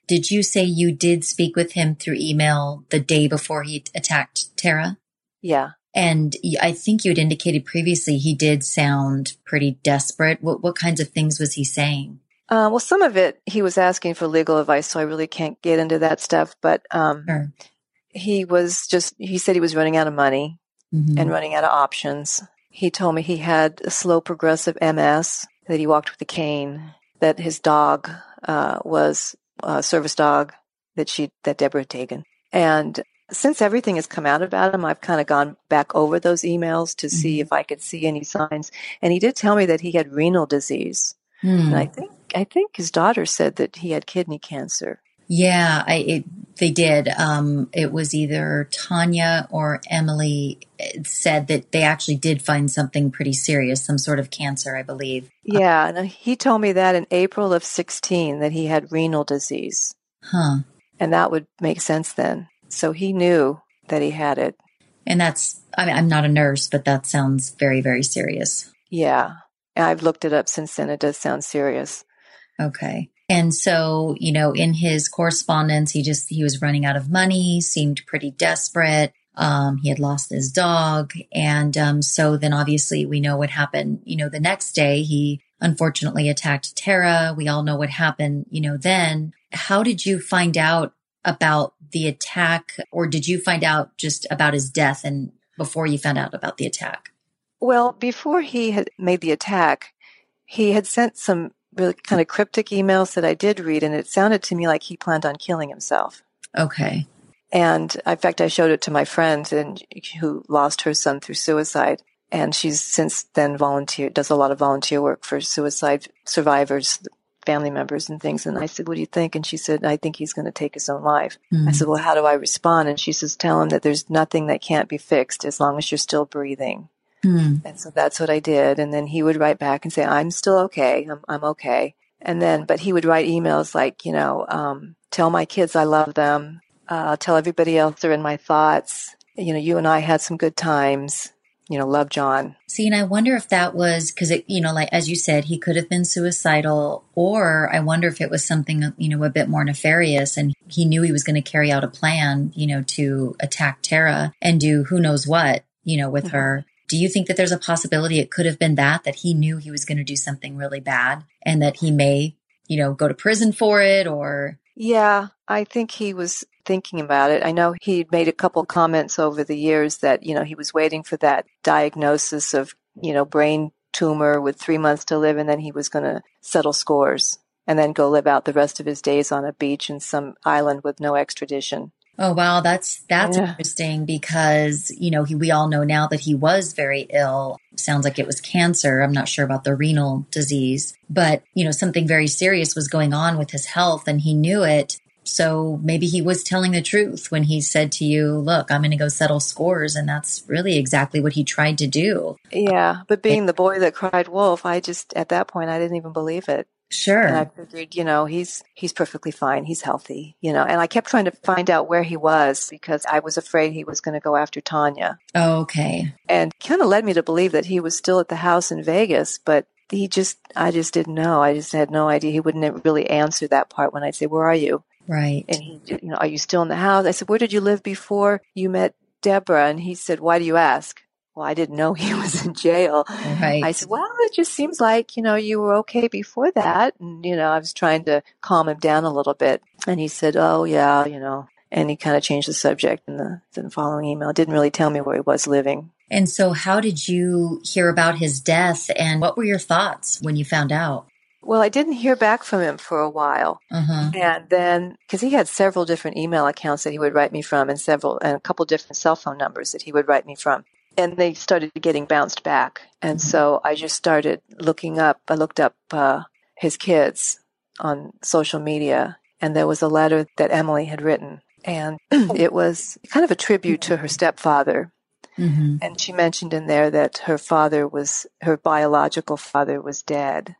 Did you say you did speak with him through email the day before he attacked Tara? Yeah. And I think you had indicated previously he did sound pretty desperate. What, what kinds of things was he saying? Uh, well, some of it, he was asking for legal advice, so I really can't get into that stuff. But um, Sure. he was just, he said he was running out of money Mm-hmm. and running out of options. He told me he had a slow progressive M S, that he walked with a cane, that his dog uh, was a service dog that she, that Deborah had taken. And since everything has come out about him, I've kind of gone back over those emails to see Mm-hmm. if I could see any signs. And he did tell me that he had renal disease. Hmm. And I think I think his daughter said that he had kidney cancer. Yeah, I, it, they did. Um, it was either Tanya or Emily said that they actually did find something pretty serious, some sort of cancer, I believe. Yeah, and he told me that in April of sixteen, that he had renal disease. Huh. And that would make sense then. So he knew that he had it. And that's, I mean, I'm not a nurse, but that sounds very, very serious. Yeah. And I've looked it up since then. It does sound serious. Okay. And so, you know, in his correspondence, he just, he was running out of money, seemed pretty desperate. Um, he had lost his dog. And um, so then obviously we know what happened. You know, the next day he unfortunately attacked Tara. We all know what happened, you know, then. How did you find out about the attack, or did you find out just about his death and before you found out about the attack? Well, before he had made the attack, he had sent some really kind of cryptic emails that I did read, and it sounded to me like he planned on killing himself. Okay. And in fact, I showed it to my friend and who lost her son through suicide. And she's since then volunteer, does a lot of volunteer work for suicide survivors, family members and things. And I said, what do you think? And she said, I think he's going to take his own life. Mm. I said, well, how do I respond? And she says, tell him that there's nothing that can't be fixed as long as you're still breathing. Mm. And so that's what I did. And then he would write back and say, I'm still okay. I'm, I'm okay. And then, but he would write emails like, you know, um, tell my kids I love them. Uh, tell everybody else they're in my thoughts. You know, you and I had some good times. You know, love, John. See, and I wonder if that was because it, you know, like, as you said, he could have been suicidal, or I wonder if it was something, you know, a bit more nefarious and he knew he was going to carry out a plan, you know, to attack Tara and do who knows what, you know, with mm-hmm. her. Do you think that there's a possibility it could have been that, that he knew he was going to do something really bad and that he may, you know, go to prison for it or? Yeah, I think he was thinking about it. I know he made a couple comments over the years that, you know, he was waiting for that diagnosis of, you know, brain tumor with three months to live, and then he was going to settle scores and then go live out the rest of his days on a beach in some island with no extradition. Oh, wow. That's, that's yeah. interesting because, you know, he, we all know now that he was very ill. Sounds like it was cancer. I'm not sure about the renal disease, but, you know, something very serious was going on with his health and he knew it. So maybe he was telling the truth when he said to you, look, I'm going to go settle scores. And that's really exactly what he tried to do. Yeah. But being the boy that cried wolf, I just, at that point, I didn't even believe it. Sure. And I figured, you know, he's, he's perfectly fine. He's healthy, you know, and I kept trying to find out where he was because I was afraid he was going to go after Tanya. Okay. And kind of led me to believe that he was still at the house in Vegas, but he just, I just didn't know. I just had no idea. He wouldn't really answer that part when I'd say, where are you? Right. And he, you know, are you still in the house? I said, where did you live before you met Deborah? And he said, why do you ask? Well, I didn't know he was in jail. Right. I said, well, it just seems like, you know, you were okay before that. And, you know, I was trying to calm him down a little bit. And he said, oh, yeah, you know, and he kind of changed the subject in the, in the following email. Didn't really tell me where he was living. And so how did you hear about his death and what were your thoughts when you found out? Well, I didn't hear back from him for a while. Uh-huh. And then, because he had several different email accounts that he would write me from and several, and a couple different cell phone numbers that he would write me from. And they started getting bounced back. And mm-hmm. so I just started looking up, I looked up uh, his kids on social media. And there was a letter that Emily had written. And it was kind of a tribute to her stepfather. Mm-hmm. And she mentioned in there that her father was, her biological father was dead.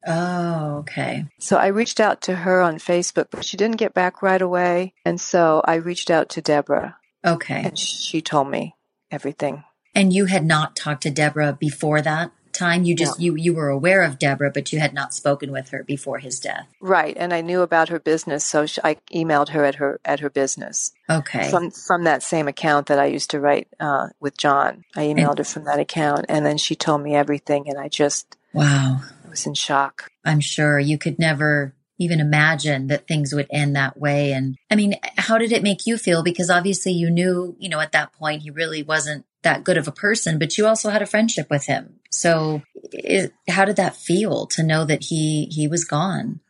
Oh, okay. So I reached out to her on Facebook, but she didn't get back right away. And so I reached out to Deborah. Okay. And she told me everything. And you had not talked to Deborah before that? time? You just, No. you, you were aware of Deborah, but you had not spoken with her before his death. Right. And I knew about her business, so she, I emailed her at her at her business. Okay. From from that same account that I used to write uh, with John. I emailed And, her from that account, and then she told me everything, and I just wow. I was in shock. I'm sure you could never even imagine that things would end that way. And I mean, how did it make you feel? Because obviously you knew, you know, at that point he really wasn't that good of a person, but you also had a friendship with him. So it, how did that feel to know that he, he was gone?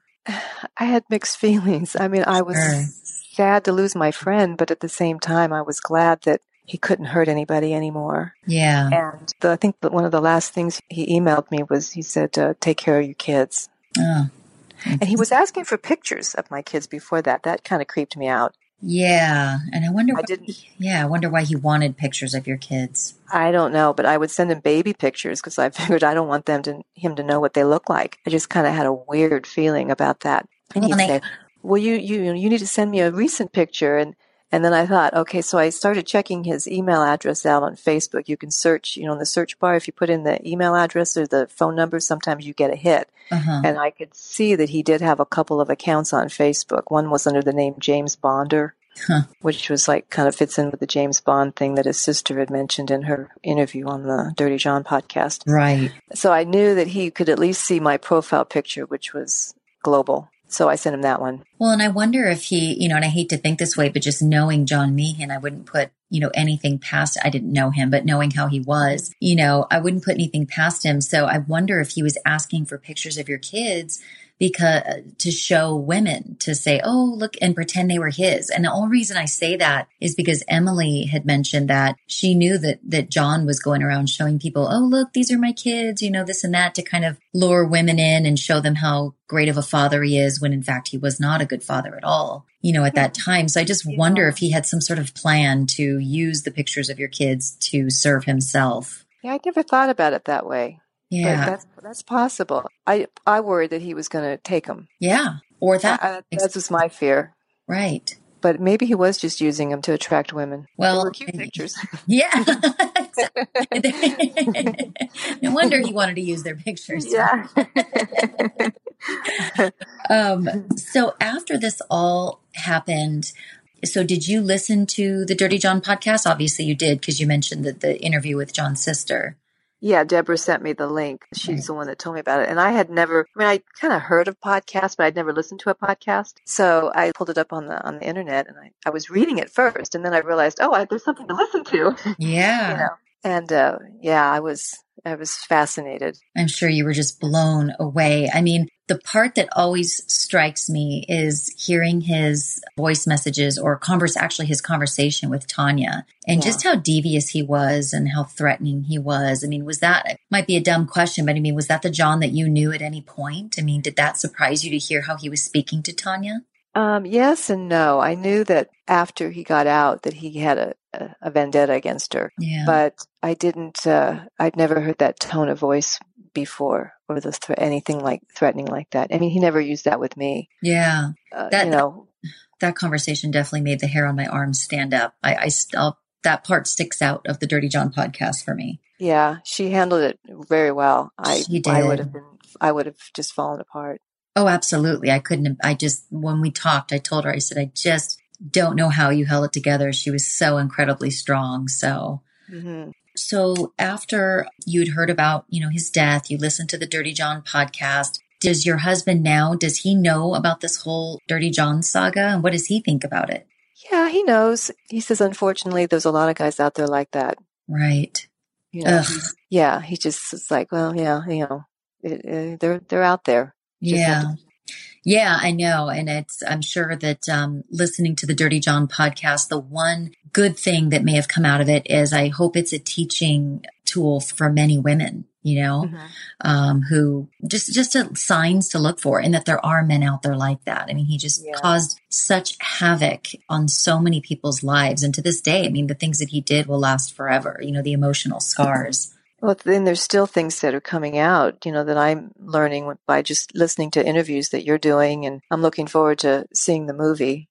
I had mixed feelings. I mean, I was Sure. sad to lose my friend, but at the same time, I was glad that he couldn't hurt anybody anymore. Yeah. And the, I think that one of the last things he emailed me was he said, uh, take care of your kids. Oh. And he was asking for pictures of my kids before that. That kind of creeped me out. Yeah. And I wonder, I why, didn't. yeah, I wonder why he wanted pictures of your kids. I don't know, but I would send him baby pictures because I figured I don't want them to him to know what they look like. I just kind of had a weird feeling about that. And Well, he'd and I- say, "Well, you you you need to send me a recent picture." And and then I thought, okay, so I started checking his email address out on Facebook. You can search, you know, in the search bar, if you put in the email address or the phone number, sometimes you get a hit. Uh-huh. And I could see that he did have a couple of accounts on Facebook. One was under the name James Bonder. Huh. Which was like kind of fits in with the James Bond thing that his sister had mentioned in her interview on the Dirty John podcast. Right. So I knew that he could at least see my profile picture, which was global. So I sent him that one. Well, and I wonder if he, you know, and I hate to think this way, but just knowing John Meehan, I wouldn't put, you know, anything past, I didn't know him, but knowing how he was, you know, I wouldn't put anything past him. So I wonder if he was asking for pictures of your kids because to show women, to say, oh, look, and pretend they were his. And the only reason I say that is because Emily had mentioned that she knew that, that John was going around showing people, oh, look, these are my kids, you know, this and that, to kind of lure women in and show them how great of a father he is, when in fact he was not a good father at all, you know, at that time. So I just Yeah. wonder if he had some sort of plan to use the pictures of your kids to serve himself. Yeah, I never thought about it that way. Yeah. But that's that's possible. I I worried that he was going to take them. Yeah. Or that. I, I, that was my fear. Right. But maybe he was just using them to attract women. Well, they were cute pictures. Yeah. No wonder he wanted to use their pictures. Yeah. um, so after this all happened, so did you listen to the Dirty John podcast? Obviously you did, because you mentioned that the interview with John's sister. Yeah, Deborah sent me the link. She's Right. the one that told me about it. And I had never, I mean, I kind of heard of podcasts, but I'd never listened to a podcast. So I pulled it up on the on the internet, and I, I was reading it first. And then I realized, oh, I, there's something to listen to. Yeah. You know? And uh, yeah, I was I was fascinated. I'm sure you were just blown away. I mean, the part that always strikes me is hearing his voice messages or converse, actually his conversation with Tanya, and Yeah. just how devious he was and how threatening he was. I mean, was that, it might be a dumb question, but I mean, was that the John that you knew at any point? I mean, did that surprise you to hear how he was speaking to Tanya? Um, yes and no. I knew that after he got out that he had a, a, a vendetta against her, Yeah. but I didn't. Uh, I'd never heard that tone of voice before, or the thre- anything like threatening like that. I mean, he never used that with me. Yeah. Uh, That- you know, That conversation definitely made the hair on my arms stand up. I, I still, that part sticks out of the Dirty John podcast for me. yeah, she handled it very well. I She I did. would have been. I would have just fallen apart. Oh, absolutely. I couldn't, have- I just, when we talked, I told her, I said, I just don't know how you held it together. She was so incredibly strong. So, hmm so after you'd heard about, you know, his death, you listened to the Dirty John podcast. Does your husband now, does he know about this whole Dirty John saga? And what does he think about it? Yeah, he knows. He says, unfortunately, there's a lot of guys out there like that. Right. You know, Ugh. yeah, he just is like, well, yeah, you know, it, it, they're they're out there. Just have Yeah. to- Yeah, I know. And it's, I'm sure that um, listening to the Dirty John podcast, the one good thing that may have come out of it is I hope it's a teaching tool for many women, you know, Mhm. um, who just, just a, signs to look for, and that there are men out there like that. I mean, he just Yeah. caused such havoc on so many people's lives. And to this day, I mean, the things that he did will last forever, you know, the emotional scars. Well, then there's still things that are coming out, you know, that I'm learning by just listening to interviews that you're doing, and I'm looking forward to seeing the movie.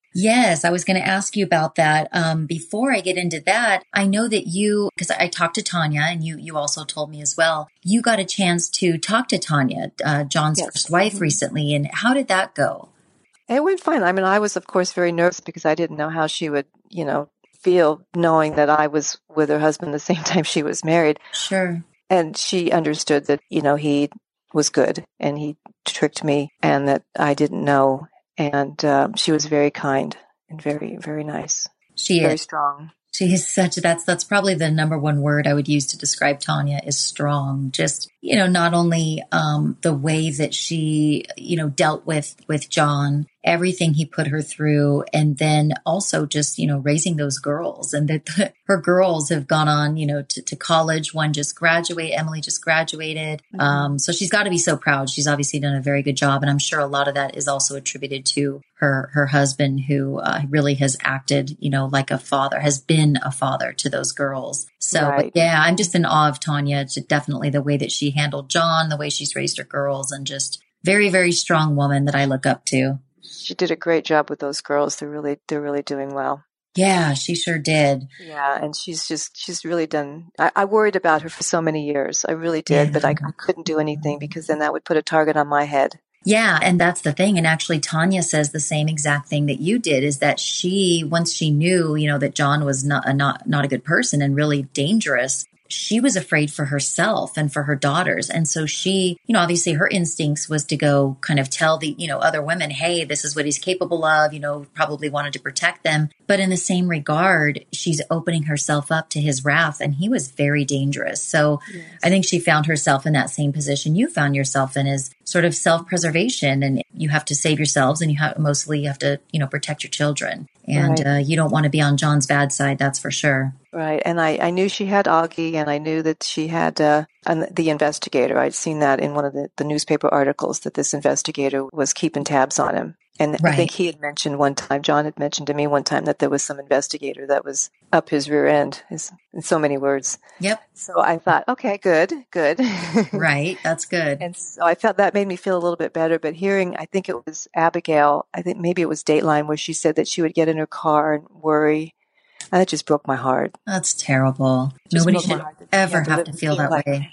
Yes, I was going to ask you about that. Um, before I get into that, I know that you, because I talked to Tanya, and you you also told me as well, you got a chance to talk to Tanya, uh, John's Yes. first wife, Mhm. recently. And how did that go? It went fine. I mean, I was, of course, very nervous because I didn't know how she would, you know, feel knowing that I was with her husband the same time she was married. Sure. And she understood that, you know, he was good and he tricked me and that I didn't know. And um, she was very kind and very, very nice. She very is. strong. She is such, that's, that's probably the number one word I would use to describe Tanya is strong. Just, you know, not only, um, the way that she, you know, dealt with, with John, everything he put her through. And then also just, you know, raising those girls, and that the, her girls have gone on, you know, to, to college. One just graduated. Emily just graduated. Mm-hmm. Um, so she's got to be so proud. She's obviously done a very good job. And I'm sure a lot of that is also attributed to her, her husband, who uh, really has acted, you know, like a father, has been a father to those girls. So Right. yeah, I'm just in awe of Tanya. It's definitely the way that she handled John, the way she's raised her girls, and just very, very strong woman that I look up to. She did a great job with those girls. They're really, they're really doing well. Yeah, she sure did. Yeah, and she's just, she's really done, I, I worried about her for so many years. I really did, Yeah. but I, I couldn't do anything because then that would put a target on my head. Yeah, and that's the thing. And actually, Tanya says the same exact thing that you did, is that she, once she knew, you know, that John was not a, not, not a good person and really dangerous, she was afraid for herself and for her daughters. And so she, you know, obviously her instincts was to go kind of tell the, you know, other women, hey, this is what he's capable of, you know, probably wanted to protect them. But in the same regard, she's opening herself up to his wrath, and he was very dangerous. So yes. I think she found herself in that same position you found yourself in, is sort of self-preservation, and you have to save yourselves, and you have mostly you have to, you know, protect your children. And right. uh, you don't want to be on John's bad side, that's for sure. Right. And I, I knew she had Augie, and I knew that she had uh, an, the investigator. I'd seen that in one of the, the newspaper articles, that this investigator was keeping tabs on him. And right. I think he had mentioned one time, John had mentioned to me one time, that there was some investigator that was up his rear end, his, in so many words. Yep. So I thought, okay, good, good. Right. That's good. And so I felt that made me feel a little bit better. But hearing, I think it was Abigail, I think maybe it was Dateline, where she said that she would get in her car and worry. And that just broke my heart. That's terrible. Nobody should ever have to feel that way.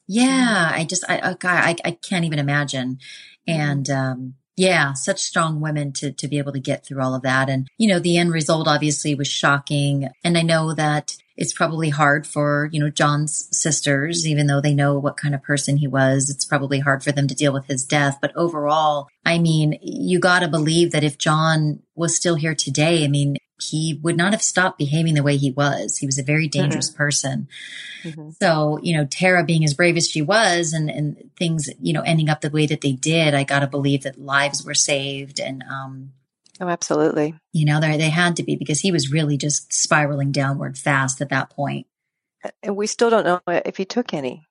Yeah. I just, I, I, I can't even imagine. And, um, yeah, such strong women to, to be able to get through all of that. And, you know, the end result obviously was shocking. And I know that it's probably hard for, you know, John's sisters, even though they know what kind of person he was. It's probably hard for them to deal with his death. But overall, I mean, you got to believe that if John was still here today, I mean, he would not have stopped behaving the way he was. He was a very dangerous mm-hmm. person. Mm-hmm. So, you know, Tara being as brave as she was, and, and things, you know, ending up the way that they did, I got to believe that lives were saved. And, um, oh, absolutely. You know, they, they had to be, because he was really just spiraling downward fast at that point. And we still don't know if he took any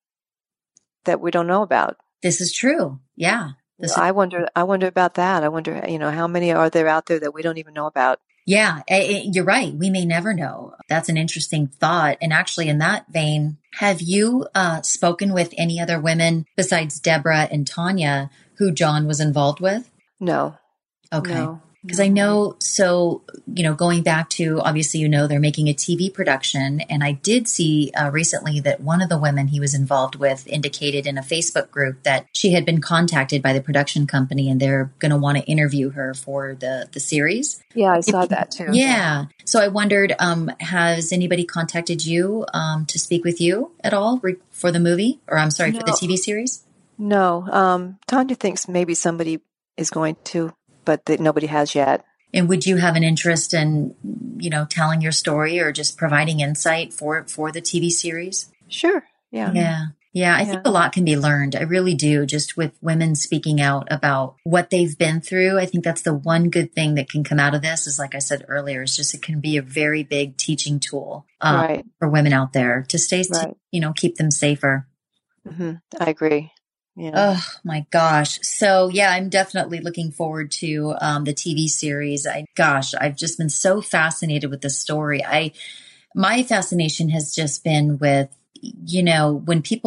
that we don't know about. This is true. Yeah. This I is- wonder, I wonder about that. I wonder, you know, how many are there out there that we don't even know about? Yeah, you're right. We may never know. That's an interesting thought. And actually, in that vein, have you uh, spoken with any other women besides Deborah and Tanya who John was involved with? No. Okay. No. Because I know, so, you know, going back to, obviously, you know, they're making a T V production. And I did see uh, recently that one of the women he was involved with indicated in a Facebook group that she had been contacted by the production company, and they're going to want to interview her for the, the series. Yeah, I saw that too. Yeah. So I wondered, um, has anybody contacted you um, to speak with you at all re- for the movie? Or I'm sorry, no. for the T V series? No. Um, Tanya thinks maybe somebody is going to, but that nobody has yet. And would you have an interest in, you know, telling your story or just providing insight for for the T V series? Sure. Yeah. Yeah. Yeah. I yeah. think a lot can be learned. I really do. Just with women speaking out about what they've been through. I think that's the one good thing that can come out of this, is, like I said earlier, is just it can be a very big teaching tool um, right. for women out there to stay, right. to, you know, keep them safer. Mm-hmm. I agree. Yeah. Oh my gosh. So yeah, I'm definitely looking forward to um, the T V series. I, gosh, I've just been so fascinated with this story. I, my fascination has just been with, you know, when people,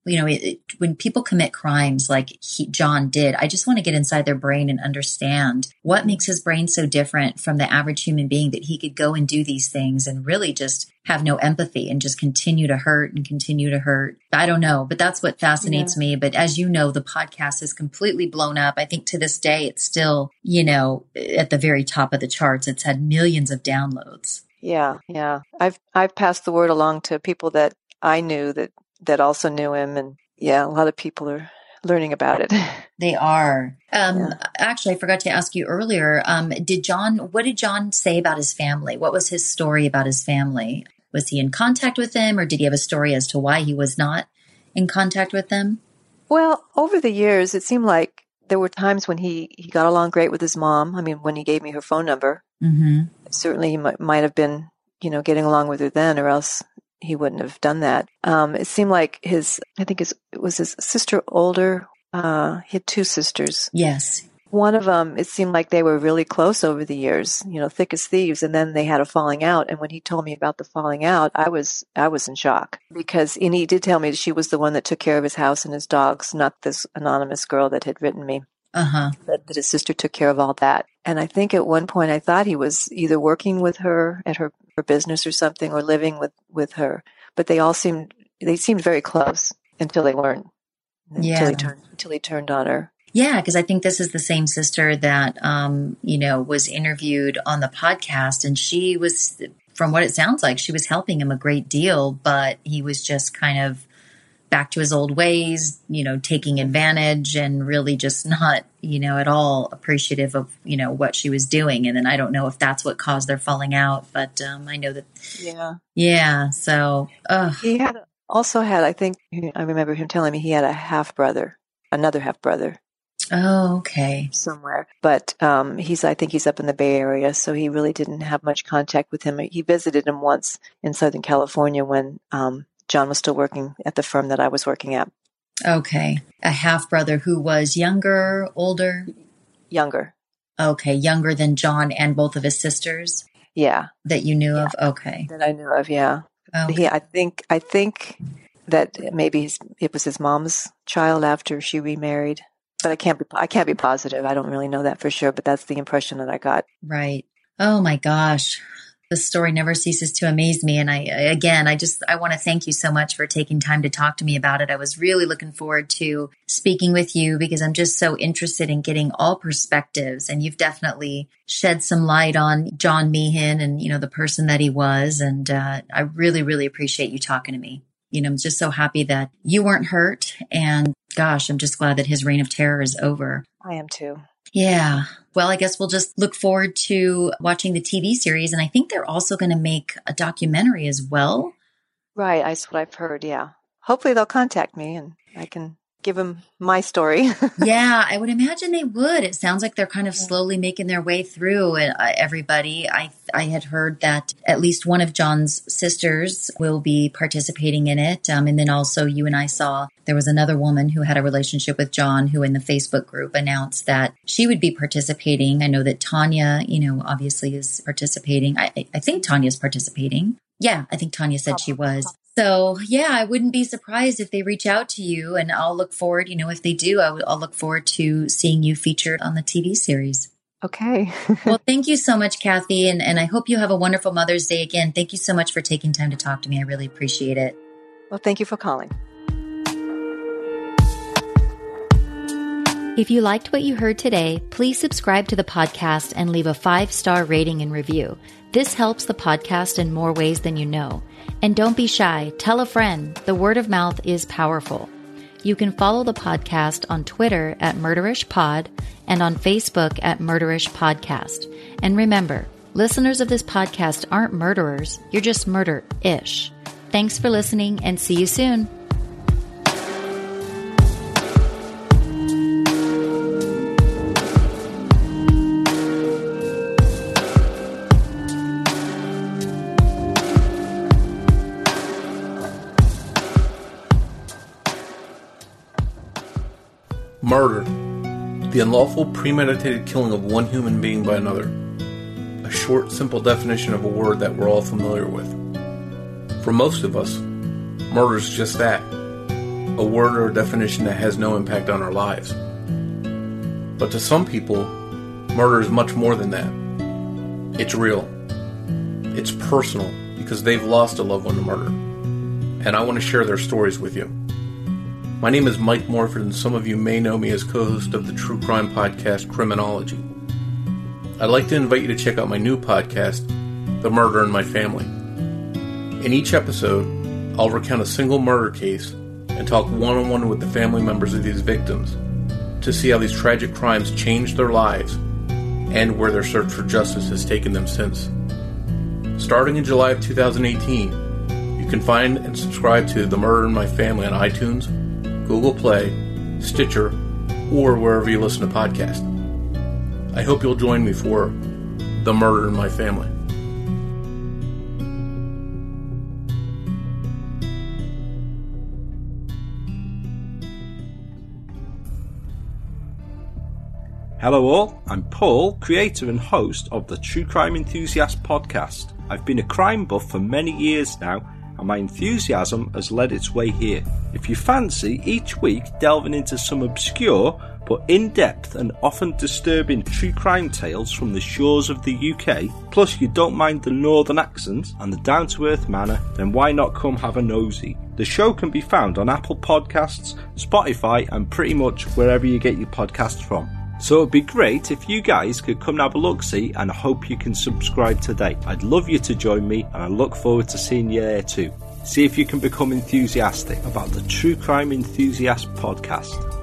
you know, it, it, when people commit crimes like he, John did, I just want to get inside their brain and understand what makes his brain so different from the average human being that he could go and do these things and really just have no empathy and just continue to hurt and continue to hurt. I don't know, but that's what fascinates yeah. me. But as you know, the podcast is completely blown up. I think to this day, it's still, you know, at the very top of the charts. It's had millions of downloads. Yeah, yeah. I've I've passed the word along to people that I knew that, that also knew him. And yeah, a lot of people are learning about it. They are. Um, yeah. Actually, I forgot to ask you earlier, um, did John, what did John say about his family? What was his story about his family? Was he in contact with them, or did he have a story as to why he was not in contact with them? Well, over the years, it seemed like there were times when he, he got along great with his mom. I mean, when he gave me her phone number, mm-hmm. certainly he might, might have been, you know, getting along with her then, or else he wouldn't have done that. Um, it seemed like his, I think his, it was his sister older. Uh, he had two sisters. Yes. One of them, it seemed like they were really close over the years, you know, thick as thieves. And then they had a falling out. And when he told me about the falling out, I was, I was in shock because, and he did tell me that she was the one that took care of his house and his dogs, not this anonymous girl that had written me. Uh-huh. That, that his sister took care of all that. And I think at one point I thought he was either working with her at her, her business or something, or living with, with her. But they all seemed, they seemed very close until they weren't. Yeah. Until he turned, until he turned on her. Yeah, because I think this is the same sister that, um, you know, was interviewed on the podcast. And she was, from what it sounds like, she was helping him a great deal, but he was just kind of back to his old ways, you know, taking advantage and really just not, you know, at all appreciative of, you know, what she was doing. And then I don't know if that's what caused their falling out, but um, I know that. Yeah. Yeah. So. Ugh. He had also had, I think, I remember him telling me he had a half brother, another half brother. Oh, okay. Somewhere. But um, he's, I think he's up in the Bay Area, so he really didn't have much contact with him. He visited him once in Southern California when um, John was still working at the firm that I was working at. Okay. A half-brother who was younger, older? Younger. Okay. Younger than John and both of his sisters? Yeah. That you knew yeah. of? Okay. That I knew of, yeah. Okay. He, I think, I think that maybe his, it was his mom's child after she remarried. But I can't be, I can't be positive. I don't really know that for sure, but that's the impression that I got. Right. Oh my gosh. The story never ceases to amaze me. And I, again, I just, I want to thank you so much for taking time to talk to me about it. I was really looking forward to speaking with you because I'm just so interested in getting all perspectives. And you've definitely shed some light on John Meehan and, you know, the person that he was. And uh, I really, really appreciate you talking to me. You know, I'm just so happy that you weren't hurt. And gosh, I'm just glad that his reign of terror is over. I am too. Yeah. Well, I guess we'll just look forward to watching the T V series. And I think they're also going to make a documentary as well. Right. That's what I've heard. Yeah. Hopefully they'll contact me and I can give them my story. Yeah, I would imagine they would. It sounds like they're kind of slowly making their way through uh, everybody. I I had heard that at least one of John's sisters will be participating in it. Um, and then also you and I saw there was another woman who had a relationship with John who in the Facebook group announced that she would be participating. I know that Tanya, you know, obviously is participating. I, I think Tanya's participating. Yeah, I think Tanya said she was. So, yeah, I wouldn't be surprised if they reach out to you, and I'll look forward, you know, if they do, I w- I'll look forward to seeing you featured on the T V series. Okay. Well, thank you so much, Kathy, and, and I hope you have a wonderful Mother's Day again. Thank you so much for taking time to talk to me. I really appreciate it. Well, thank you for calling. If you liked what you heard today, please subscribe to the podcast and leave a five-star rating and review. This helps the podcast in more ways than you know. And don't be shy. Tell a friend. The word of mouth is powerful. You can follow the podcast on Twitter at MurderishPod and on Facebook at Murderish Podcast. And remember, listeners of this podcast aren't murderers. You're just murder-ish. Thanks for listening and see you soon. Murder. The unlawful, premeditated killing of one human being by another. A short, simple definition of a word that we're all familiar with. For most of us, murder is just that. a word or a definition that has no impact on our lives. But to some people, murder is much more than that. It's real. It's personal because they've lost a loved one to murder. And I want to share their stories with you. My name is Mike Morford, and some of you may know me as co-host of the true crime podcast Criminology. I'd like to invite you to check out my new podcast, The Murder in My Family. In each episode, I'll recount a single murder case and talk one-on-one with the family members of these victims to see how these tragic crimes changed their lives and where their search for justice has taken them since. Starting in July of two thousand eighteen, you can find and subscribe to The Murder in My Family on iTunes, Google Play, Stitcher, or wherever you listen to podcasts. I hope you'll join me for The Murder in My Family. Hello all, I'm Paul, creator and host of the True Crime Enthusiast podcast. I've been a crime buff for many years now, and my enthusiasm has led its way here. If you fancy each week delving into some obscure but in-depth and often disturbing true crime tales from the shores of the U K, plus you don't mind the northern accent and the down-to-earth manner, then why not come have a nosy? The show can be found on Apple Podcasts, Spotify, and pretty much wherever you get your podcasts from. So it'd be great if you guys could come and have a look-see, and I hope you can subscribe today. I'd love you to join me, and I look forward to seeing you there too. See if you can become enthusiastic about the True Crime Enthusiast podcast.